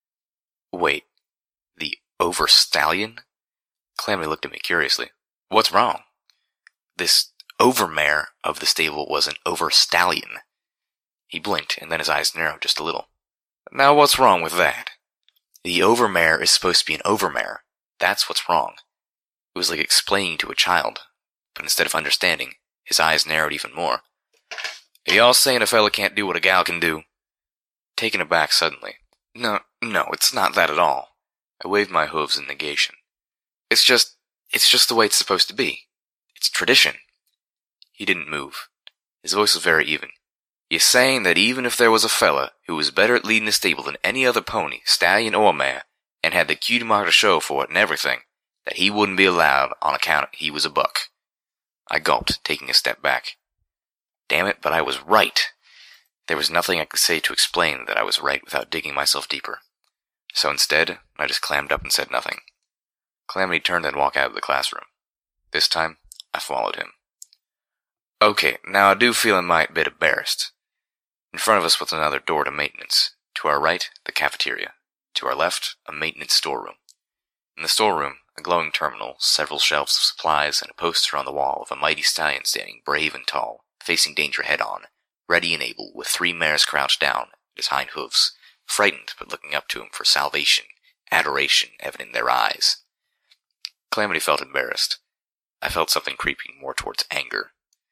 Wait, the Overstallion? Calamity looked at me curiously. What's wrong? This overmare of the stable was an Overstallion. He blinked, and then his eyes narrowed just a little. Now what's wrong with that? The overmare is supposed to be an overmare. That's what's wrong. It was like explaining to a child, but instead of understanding, his eyes narrowed even more. Are y'all saying a fella can't do what a gal can do? Taken aback suddenly. No, no, it's not that at all. I waved my hooves in negation. It's just, it's just the way it's supposed to be. It's tradition. He didn't move. His voice was very even. You're saying that even if there was a fella who was better at leading a stable than any other pony, stallion or mare, and had the cutie mark to show for it and everything, that he wouldn't be allowed on account he was a buck. I gulped, taking a step back. Damn it, but I was right. There was nothing I could say to explain that I was right without digging myself deeper. So instead, I just clammed up and said nothing. Calamity turned and walked out of the classroom. This time, I followed him. Okay, now I do feel a mite bit embarrassed. In front of us was another door to maintenance. To our right, the cafeteria. To our left, a maintenance storeroom. In the storeroom, a glowing terminal, several shelves of supplies, and a poster on the wall of a mighty stallion standing brave and tall, facing danger head-on, ready and able, with three mares crouched down at his hind hoofs, frightened but looking up to him for salvation, adoration evident in their eyes. Calamity felt embarrassed. I felt something creeping more towards anger.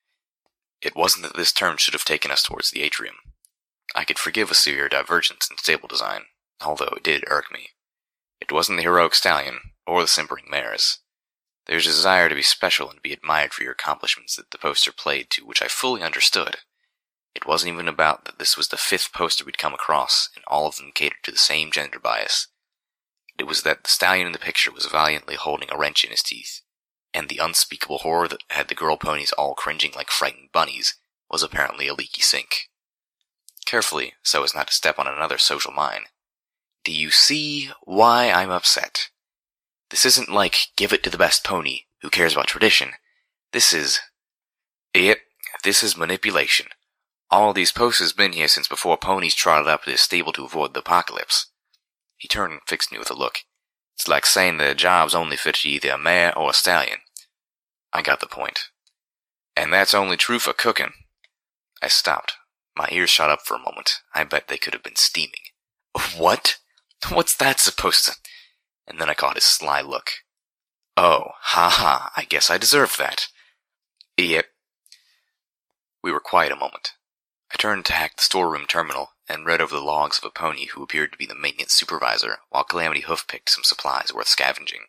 It wasn't that this turn should have taken us towards the atrium. I could forgive a severe divergence in stable design, although it did irk me. It wasn't the heroic stallion, or the simpering mares. There's a desire to be special and be admired for your accomplishments that the poster played to, which I fully understood. It wasn't even about that this was the fifth poster we'd come across, and all of them catered to the same gender bias. It was that the stallion in the picture was valiantly holding a wrench in his teeth, and the unspeakable horror that had the girl ponies all cringing like frightened bunnies was apparently a leaky sink. Carefully, so as not to step on another social mine. Do you see why I'm upset? This isn't like give it to the best pony, who cares about tradition. This is... Yep, this is manipulation. All these posters been here since before ponies trotted up to this stable to avoid the apocalypse. He turned and fixed me with a look. It's like saying that a job's only fit to either a mare or a stallion. I got the point. And that's only true for cooking. I stopped. My ears shot up for a moment. I bet they could have been steaming. What? What's that supposed to... And then I caught his sly look. Oh, ha-ha, I guess I deserve that. Yep. We were quiet a moment. I turned to hack the storeroom terminal and read over the logs of a pony who appeared to be the maintenance supervisor, while Calamity hoof-picked some supplies worth scavenging.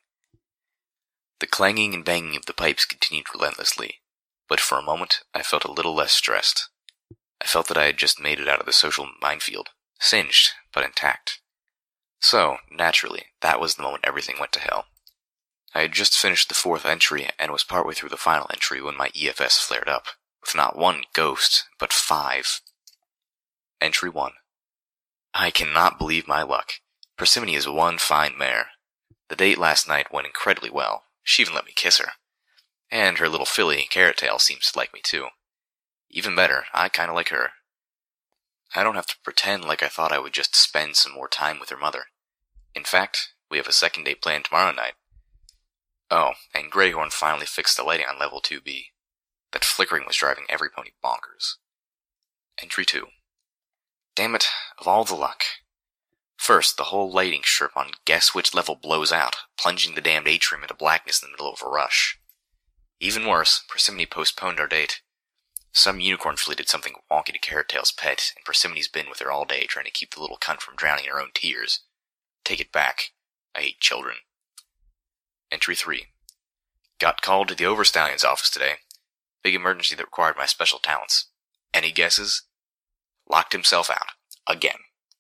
The clanging and banging of the pipes continued relentlessly, but for a moment I felt a little less stressed. I felt that I had just made it out of the social minefield, singed, but intact. So, naturally, that was the moment everything went to hell. I had just finished the fourth entry and was partway through the final entry when my E F S flared up, with not one ghost, but five. Entry one. I cannot believe my luck. Persimmone is one fine mare. The date last night went incredibly well. She even let me kiss her. And her little filly, Carrot Tail, seems to like me too. Even better, I kinda like her. I don't have to pretend like I thought I would just spend some more time with her mother. In fact, we have a second date planned tomorrow night. Oh, and Greyhorn finally fixed the lighting on level two B. That flickering was driving every pony bonkers. Entry two. Damn it, of all the luck. First, the whole lighting strip on guess which level blows out, plunging the damned atrium into blackness in the middle of a rush. Even worse, Persimmone postponed our date. Some unicorn filly did something wonky to Carrot Tail's pet, and Persimone's been with her all day trying to keep the little cunt from drowning in her own tears. Take it back. I hate children. Entry three. Got called to the Overstallion's office today. Big emergency that required my special talents. Any guesses? Locked himself out. Again.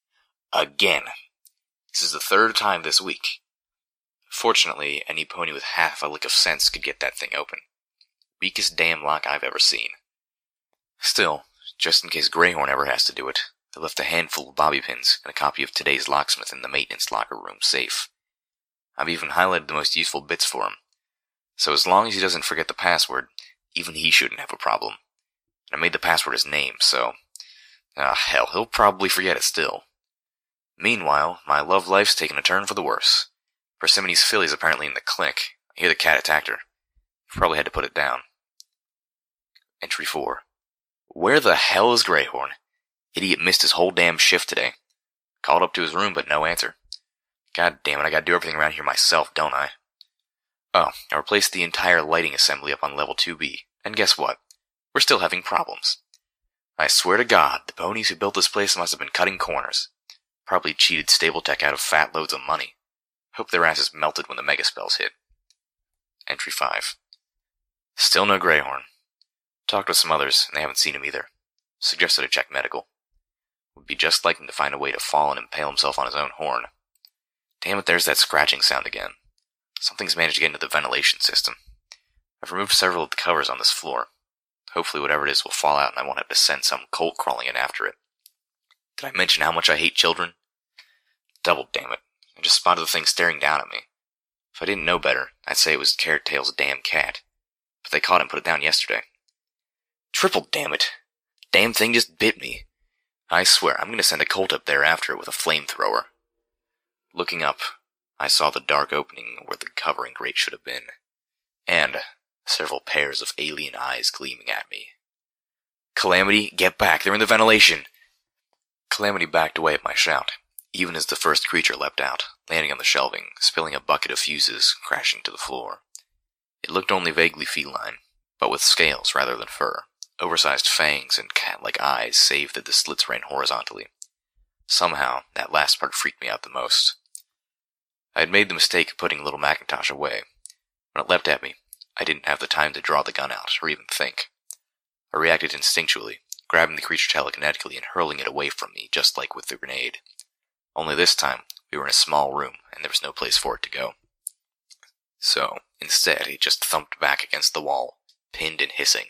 Again. This is the third time this week. Fortunately, any pony with half a lick of sense could get that thing open. Weakest damn lock I've ever seen. Still, just in case Greyhorn ever has to do it, I left a handful of bobby pins and a copy of today's locksmith in the maintenance locker room safe. I've even highlighted the most useful bits for him. So as long as he doesn't forget the password, even he shouldn't have a problem. And I made the password his name, so... Ah, hell, he'll probably forget it still. Meanwhile, my love life's taken a turn for the worse. Persimone's filly's apparently in the clinic. I hear the cat attacked her. Probably had to put it down. Entry four. Where the hell is Greyhorn? Idiot missed his whole damn shift today. Called up to his room, but no answer. God damn it, I gotta do everything around here myself, don't I? Oh, I replaced the entire lighting assembly up on level two B, and guess what? We're still having problems. I swear to God, the ponies who built this place must have been cutting corners. Probably cheated Stable-Tech out of fat loads of money. Hope their asses melted when the mega spells hit. Entry five. Still no Greyhorn. Talked with some others, and they haven't seen him either. Suggested a check medical. Would be just like him to find a way to fall and impale himself on his own horn. Damn it, there's that scratching sound again. Something's managed to get into the ventilation system. I've removed several of the covers on this floor. Hopefully whatever it is will fall out and I won't have to send some colt crawling in after it. Did I mention how much I hate children? Double damn it. I just spotted the thing staring down at me. If I didn't know better, I'd say it was Carrot Tail's damn cat. But they caught it and put it down yesterday. Triple damn it. Damn thing just bit me. I swear, I'm gonna send a colt up there after it with a flamethrower. Looking up, I saw the dark opening where the covering grate should have been. And several pairs of alien eyes gleaming at me. Calamity, get back, they're in the ventilation! Calamity backed away at my shout, even as the first creature leapt out, landing on the shelving, spilling a bucket of fuses, crashing to the floor. It looked only vaguely feline, but with scales rather than fur, oversized fangs and cat-like eyes save that the slits ran horizontally. Somehow, that last part freaked me out the most. I had made the mistake of putting little Macintosh away. When it leapt at me, I didn't have the time to draw the gun out, or even think. I reacted instinctually, grabbing the creature telekinetically and hurling it away from me, just like with the grenade. Only this time, we were in a small room, and there was no place for it to go. So, instead, it just thumped back against the wall, pinned and hissing.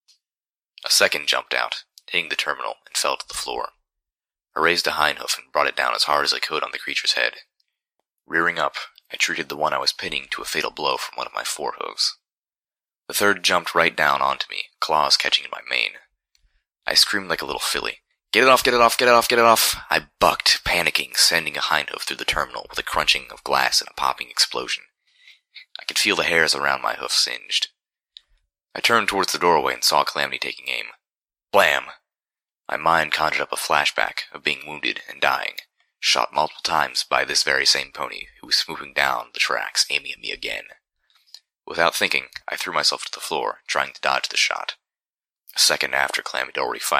A second jumped out, hitting the terminal, and fell to the floor. I raised a hindhoof and brought it down as hard as I could on the creature's head. Rearing up, I treated the one I was pinning to a fatal blow from one of my forehooves. The third jumped right down onto me, claws catching in my mane. I screamed like a little filly. Get it off, get it off, get it off, get it off! I bucked, panicking, sending a hindhoof through the terminal with a crunching of glass and a popping explosion. I could feel the hairs around my hoof singed. I turned towards the doorway and saw Calamity taking aim. Blam! My mind conjured up a flashback of being wounded and dying, shot multiple times by this very same pony who was swooping down the tracks, aiming at me again. Without thinking, I threw myself to the floor, trying to dodge the shot. A second after Calamity had already fired,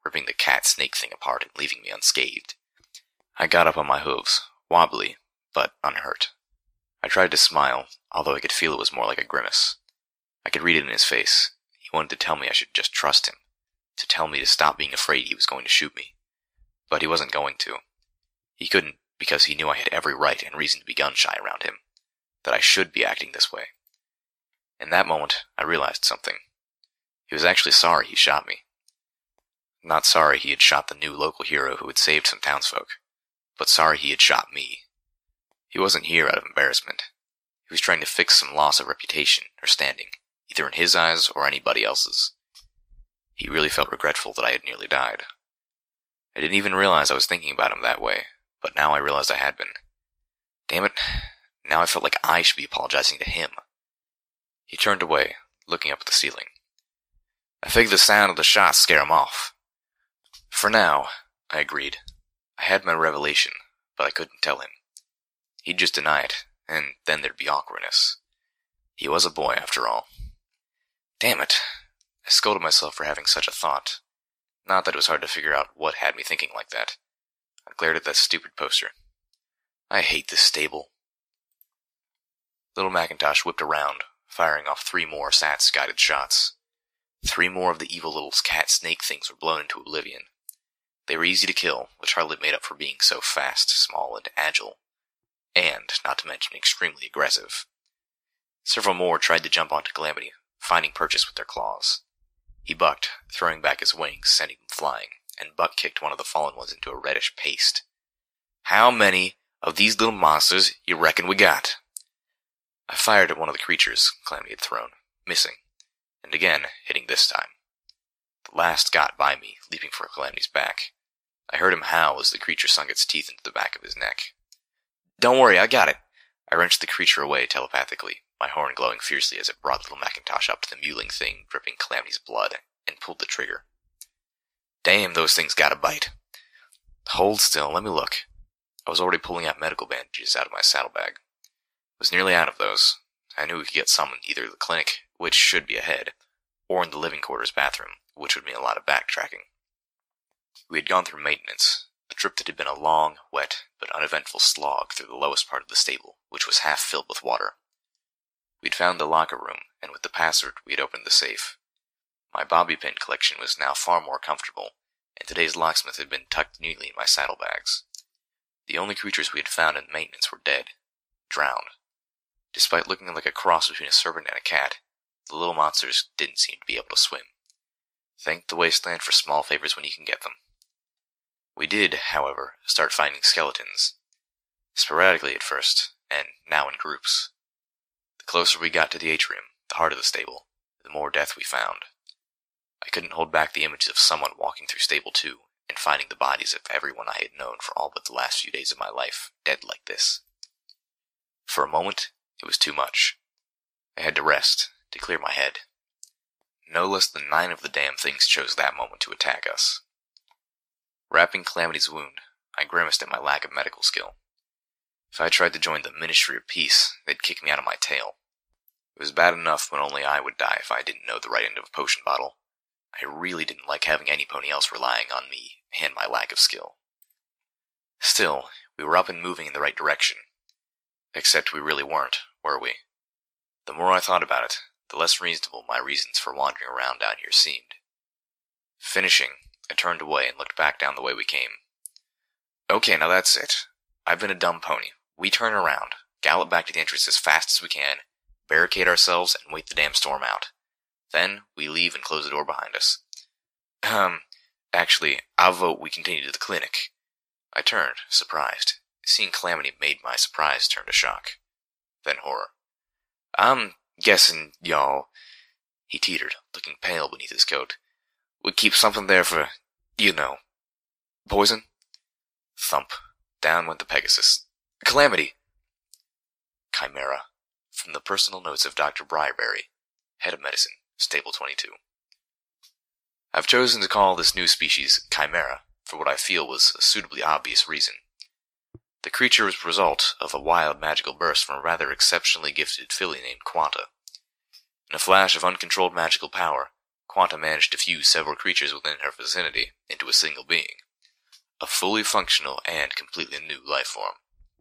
ripping the cat-snake thing apart and leaving me unscathed. I got up on my hooves, wobbly, but unhurt. I tried to smile, although I could feel it was more like a grimace. I could read it in his face. He wanted to tell me I should just trust him, to tell me to stop being afraid he was going to shoot me. But he wasn't going to. He couldn't, because he knew I had every right and reason to be gun-shy around him, that I should be acting this way. In that moment, I realized something. He was actually sorry he shot me. Not sorry he had shot the new local hero who had saved some townsfolk, but sorry he had shot me. He wasn't here out of embarrassment. He was trying to fix some loss of reputation or standing, either in his eyes or anybody else's. He really felt regretful that I had nearly died. I didn't even realize I was thinking about him that way, but now I realized I had been. Damn it, now I felt like I should be apologizing to him. He turned away, looking up at the ceiling. I figured the sound of the shots scare him off. For now, I agreed. I had my revelation, but I couldn't tell him. He'd just deny it, and then there'd be awkwardness. He was a boy, after all. Damn it. I scolded myself for having such a thought. Not that it was hard to figure out what had me thinking like that. I glared at that stupid poster. I hate this stable. Little Macintosh whipped around, firing off three more S A T S-guided shots. Three more of the evil little cat-snake things were blown into oblivion. They were easy to kill, which hardly made up for being so fast, small, and agile. And, not to mention, extremely aggressive. Several more tried to jump onto Calamity, finding purchase with their claws. He bucked, throwing back his wings, sending them flying, and butt-kicked one of the fallen ones into a reddish paste. How many of these little monsters you reckon we got? I fired at one of the creatures Calamity had thrown, missing, and again hitting this time. The last got by me, leaping for Calamity's back. I heard him howl as the creature sunk its teeth into the back of his neck. Don't worry, I got it. I wrenched the creature away telepathically, my horn glowing fiercely as it brought little Macintosh up to the mewling thing dripping Calamity's blood, and pulled the trigger. Damn, those things got a bite. Hold still, let me look. I was already pulling out medical bandages out of my saddlebag. I was nearly out of those. I knew we could get some in either the clinic, which should be ahead, or in the living quarters bathroom, which would mean a lot of backtracking. We had gone through maintenance, a trip that had been a long, wet, but uneventful slog through the lowest part of the stable, which was half filled with water. We'd found the locker room, and with the password we had opened the safe. My bobby pin collection was now far more comfortable, and today's locksmith had been tucked neatly in my saddlebags. The only creatures we had found in maintenance were dead, drowned. Despite looking like a cross between a serpent and a cat, the little monsters didn't seem to be able to swim. Thank the wasteland for small favors when you can get them. We did, however, start finding skeletons. Sporadically at first, and now in groups. The closer we got to the atrium, the heart of the stable, the more death we found. I couldn't hold back the images of someone walking through Stable two and finding the bodies of everyone I had known for all but the last few days of my life, dead like this. For a moment, it was too much. I had to rest, to clear my head. No less than nine of the damn things chose that moment to attack us. Wrapping Calamity's wound, I grimaced at my lack of medical skill. If I tried to join the Ministry of Peace, they'd kick me out of my tail. It was bad enough when only I would die if I didn't know the right end of a potion bottle. I really didn't like having any pony else relying on me and my lack of skill. Still, we were up and moving in the right direction. Except we really weren't, were we? The more I thought about it, the less reasonable my reasons for wandering around down here seemed. Finishing, I turned away and looked back down the way we came. Okay, now that's it. I've been a dumb pony. We turn around, gallop back to the entrance as fast as we can, barricade ourselves, and wait the damn storm out. Then, we leave and close the door behind us. Um, actually, I'll vote we continue to the clinic. I turned, surprised. Seeing Calamity made my surprise turn to shock. Then horror. I'm guessing, y'all, he teetered, looking pale beneath his coat, would keep something there for, you know, poison? Thump. Down went the Pegasus. Calamity! Chimera. From the personal notes of Doctor Briarberry, head of medicine, Stable twenty-two. I've chosen to call this new species Chimera for what I feel was a suitably obvious reason. The creature was the result of a wild magical burst from a rather exceptionally gifted filly named Quanta. In a flash of uncontrolled magical power, Quanta managed to fuse several creatures within her vicinity into a single being, a fully functional and completely new life form.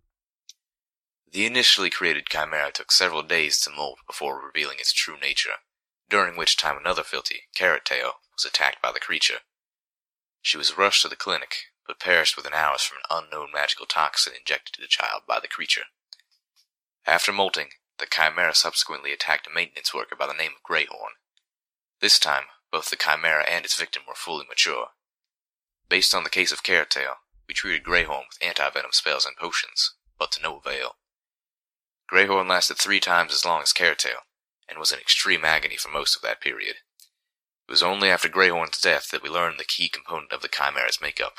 The initially created chimera took several days to mold before revealing its true nature, during which time another filthy, Carrot Tail, was attacked by the creature. She was rushed to the clinic, but perished within hours from an unknown magical toxin injected to the child by the creature. After molting, the chimera subsequently attacked a maintenance worker by the name of Greyhorn. This time, both the chimera and its victim were fully mature. Based on the case of Carrot Tail, we treated Greyhorn with anti-venom spells and potions, but to no avail. Greyhorn lasted three times as long as Carrot Tail, and was in extreme agony for most of that period. It was only after Greyhorn's death that we learned the key component of the chimera's makeup.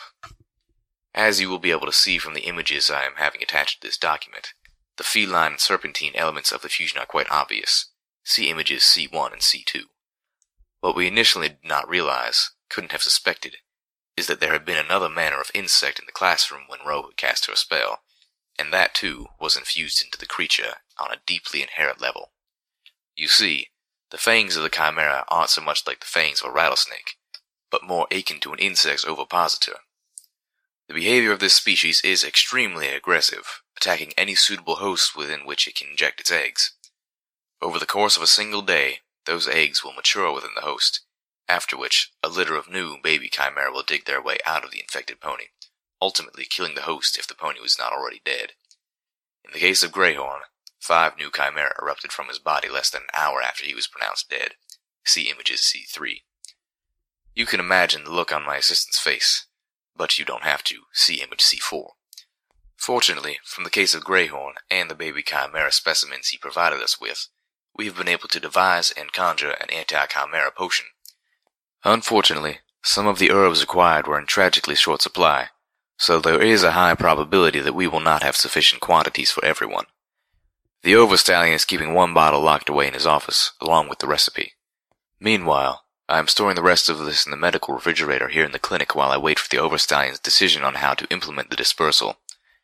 As you will be able to see from the images I am having attached to this document, the feline and serpentine elements of the fusion are quite obvious. See images C one and C two. What we initially did not realize, couldn't have suspected, is that there had been another manner of insect in the classroom when Ro had cast her spell, and that too was infused into the creature on a deeply inherent level. You see, the fangs of the chimera aren't so much like the fangs of a rattlesnake, but more akin to an insect's ovipositor. The behavior of this species is extremely aggressive, attacking any suitable host within which it can inject its eggs. Over the course of a single day, those eggs will mature within the host, after which a litter of new baby chimera will dig their way out of the infected pony, ultimately killing the host if the pony was not already dead. In the case of Greyhorn, five new chimera erupted from his body less than an hour after he was pronounced dead. See images C three. You can imagine the look on my assistant's face, but you don't have to. See image C four. Fortunately, from the case of Greyhorn and the baby chimera specimens he provided us with, we have been able to devise and conjure an anti-chimera potion. Unfortunately, some of the herbs required were in tragically short supply, so there is a high probability that we will not have sufficient quantities for everyone. The Overstallion is keeping one bottle locked away in his office, along with the recipe. Meanwhile, I am storing the rest of this in the medical refrigerator here in the clinic while I wait for the Overstallion's decision on how to implement the dispersal.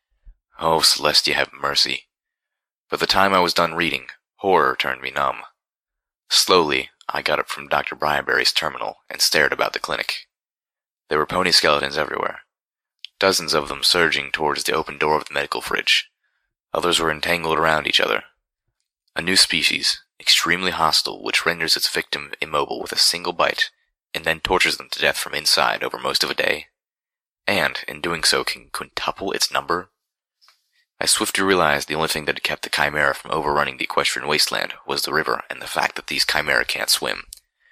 Oh, Celestia, have mercy. By the time I was done reading, horror turned me numb. Slowly, I got up from Doctor Briarberry's terminal and stared about the clinic. There were pony skeletons everywhere, dozens of them surging towards the open door of the medical fridge. Others were entangled around each other. A new species, extremely hostile, which renders its victim immobile with a single bite, and then tortures them to death from inside over most of a day, and, in doing so, can quintuple its number. I swiftly realized the only thing that had kept the chimera from overrunning the equestrian wasteland was the river and the fact that these chimera can't swim.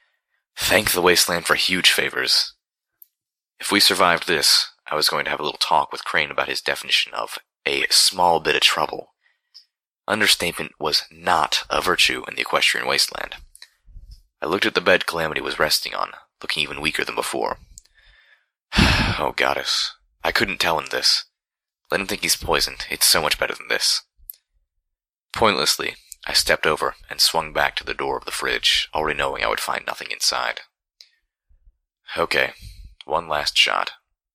Thank the wasteland for huge favors. If we survived this, I was going to have a little talk with Crane about his definition of a small bit of trouble. Understatement was not a virtue in the equestrian wasteland. I looked at the bed Calamity was resting on, looking even weaker than before. Oh, goddess. I couldn't tell him this. Let him think he's poisoned. It's so much better than this. Pointlessly, I stepped over and swung back to the door of the fridge, already knowing I would find nothing inside. Okay, one last shot.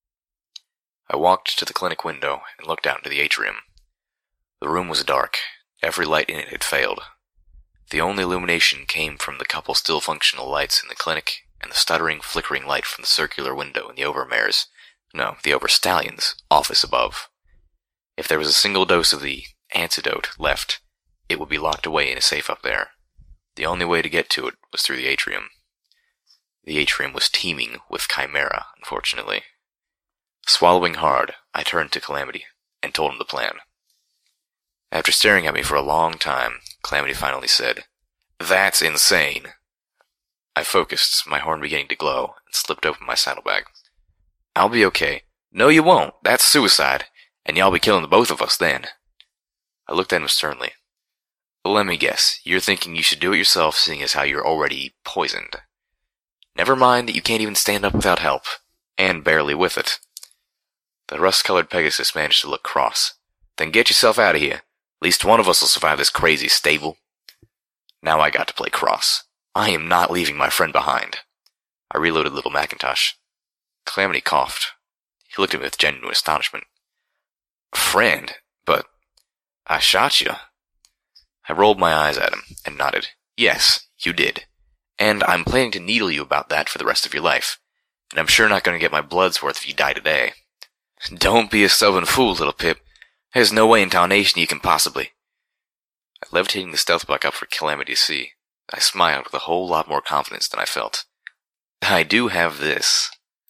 I walked to the clinic window and looked out into the atrium. The room was dark. Every light in it had failed. The only illumination came from the couple still functional lights in the clinic and the stuttering, flickering light from the circular window in the Overmare's, no, the Overstallion's, office above. If there was a single dose of the antidote left, it would be locked away in a safe up there. The only way to get to it was through the atrium. The atrium was teeming with chimera, unfortunately. Swallowing hard, I turned to Calamity and told him the plan. After staring at me for a long time, Calamity finally said, "That's insane." I focused, my horn beginning to glow, and slipped open my saddlebag. "I'll be okay." "No, you won't. That's suicide, and y'all be killing the both of us then." I looked at him sternly. "Let me guess, you're thinking you should do it yourself, seeing as how you're already poisoned. Never mind that you can't even stand up without help, and barely with it." The rust-colored Pegasus managed to look cross. "Then get yourself out of here. At least one of us will survive this crazy stable." Now I got to play cross. I am not leaving my friend behind. I reloaded Little Macintosh. Calamity coughed. He looked at me with genuine astonishment. "Friend? But I shot you." I rolled my eyes at him and nodded. "Yes, you did. And I'm planning to needle you about that for the rest of your life. And I'm sure not going to get my blood's worth if you die today. Don't be a stubborn fool, little Pip. There's no way in tarnation you can possibly. I levitating the stealth buck up for Calamity to see. I smiled with a whole lot more confidence than I felt. I do have this.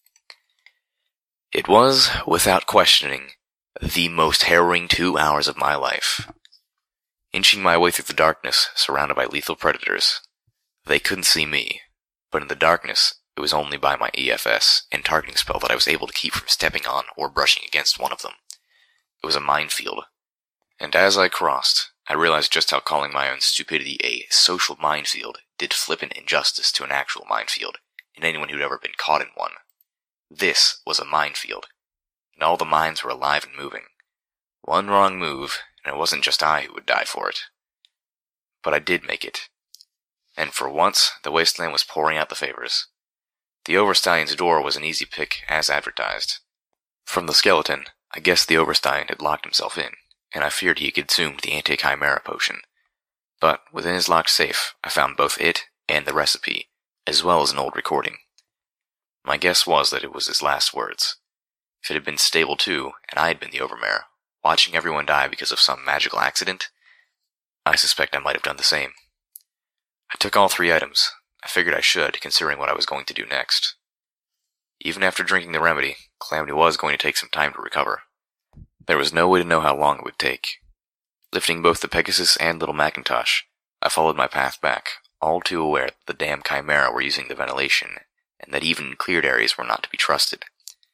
It was, without questioning, the most harrowing two hours of my life. Inching my way through the darkness, surrounded by lethal predators. They couldn't see me, but in the darkness, it was only by my E F S and targeting spell that I was able to keep from stepping on or brushing against one of them. It was a minefield, and as I crossed, I realized just how calling my own stupidity a social minefield did flippant injustice to an actual minefield, and anyone who'd ever been caught in one. This was a minefield, and all the mines were alive and moving. One wrong move, and it wasn't just I who would die for it. But I did make it. And for once, the wasteland was pouring out the favors. The Overstein's door was an easy pick, as advertised. From the skeleton, I guessed the Overstein had locked himself in, and I feared he had consumed the anti-chimera potion. But within his locked safe, I found both it and the recipe, as well as an old recording. My guess was that it was his last words. If it had been Stable two, and I had been the Overmare, watching everyone die because of some magical accident, I suspect I might have done the same. I took all three items. I figured I should, considering what I was going to do next. Even after drinking the remedy, Calamity was going to take some time to recover. There was no way to know how long it would take. Lifting both the Pegasus and Little Macintosh, I followed my path back, all too aware that the damn Chimera were using the ventilation, and that even cleared areas were not to be trusted.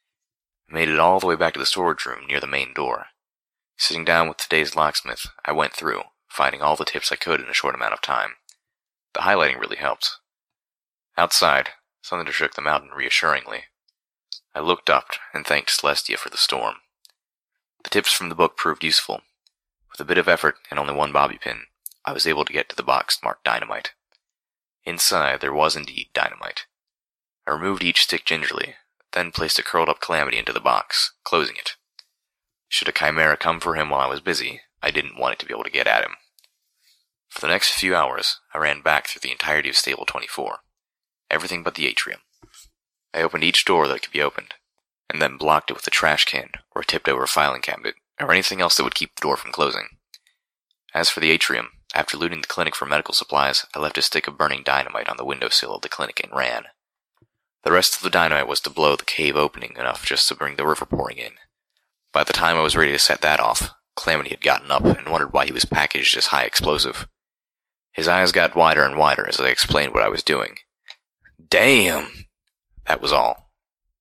I made it all the way back to the storage room near the main door. Sitting down with today's locksmith, I went through, finding all the tips I could in a short amount of time. The highlighting really helped. Outside, thunder shook the mountain reassuringly. I looked up and thanked Celestia for the storm. The tips from the book proved useful. With a bit of effort and only one bobby pin, I was able to get to the box marked dynamite. Inside, there was indeed dynamite. I removed each stick gingerly, then placed a curled-up Calamity into the box, closing it. Should a Chimera come for him while I was busy, I didn't want it to be able to get at him. For the next few hours, I ran back through the entirety of Stable twenty-four. Everything but the atrium. I opened each door that could be opened, and then blocked it with a trash can, or a tipped-over filing cabinet, or anything else that would keep the door from closing. As for the atrium, after looting the clinic for medical supplies, I left a stick of burning dynamite on the windowsill of the clinic and ran. The rest of the dynamite was to blow the cave opening enough just to bring the river pouring in. By the time I was ready to set that off, Calamity had gotten up and wondered why he was packaged as high explosive. His eyes got wider and wider as I explained what I was doing. Damn! That was all.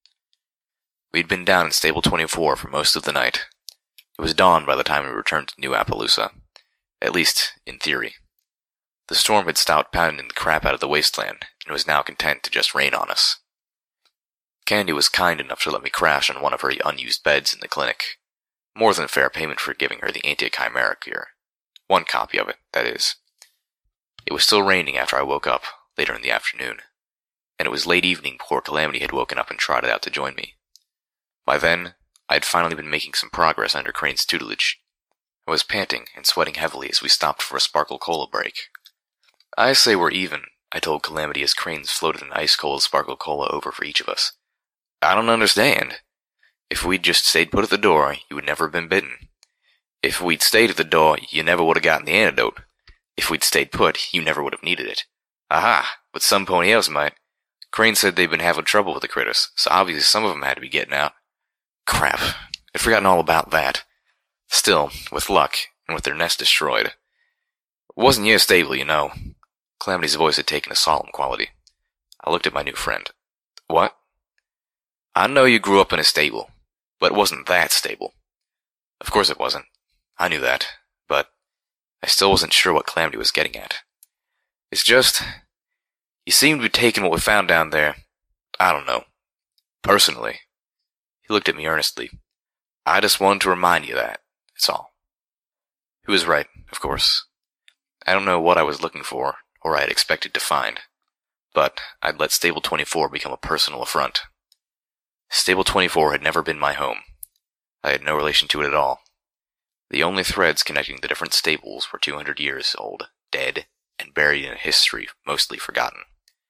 We'd been down in Stable twenty-four for most of the night. It was dawn by the time we returned to New Appaloosa. At least, in theory. The storm had stopped pounding the crap out of the wasteland, and was now content to just rain on us. Candy was kind enough to let me crash on one of her unused beds in the clinic. More than fair payment for giving her the anti-chimera cure. One copy of it, that is. It was still raining after I woke up, later in the afternoon, and it was late evening before Calamity had woken up and trotted out to join me. By then, I had finally been making some progress under Crane's tutelage. I was panting and sweating heavily as we stopped for a Sparkle Cola break. I say we're even, I told Calamity as Cranes floated an ice-cold Sparkle Cola over for each of us. I don't understand. If we'd just stayed put at the door, you would never have been bitten. If we'd stayed at the door, you never would have gotten the antidote. If we'd stayed put, you never would have needed it. Aha! But some pony else might. Crane said they'd been having trouble with the critters, so obviously some of them had to be getting out. Crap. I'd forgotten all about that. Still, with luck, and with their nest destroyed. It wasn't your stable, you know. Calamity's voice had taken a solemn quality. I looked at my new friend. What? I know you grew up in a stable, but it wasn't that stable. Of course it wasn't. I knew that, but I still wasn't sure what Calamity was getting at. It's just, you seem to be taking what we found down there, I don't know, personally. He looked at me earnestly. I just wanted to remind you of that, that's all. He was right, of course. I don't know what I was looking for, or I had expected to find, but I'd let Stable twenty-four become a personal affront. Stable twenty-four had never been my home. I had no relation to it at all. The only threads connecting the different stables were two hundred years old, dead, and buried in a history mostly forgotten.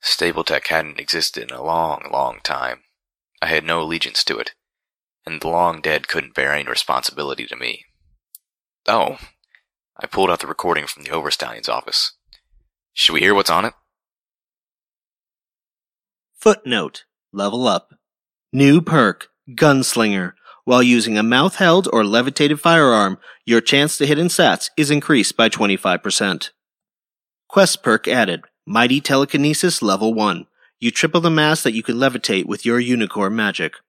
Stapletech hadn't existed in a long, long time. I had no allegiance to it, and the long dead couldn't bear any responsibility to me. Oh, I pulled out the recording from the Overstallion's office. Should we hear what's on it? Footnote. Level up. New perk. Gunslinger. While using a mouth-held or levitated firearm, your chance to hit in sats is increased by twenty-five percent. Quest perk added. Mighty Telekinesis Level one. You triple the mass that you can levitate with your unicorn magic.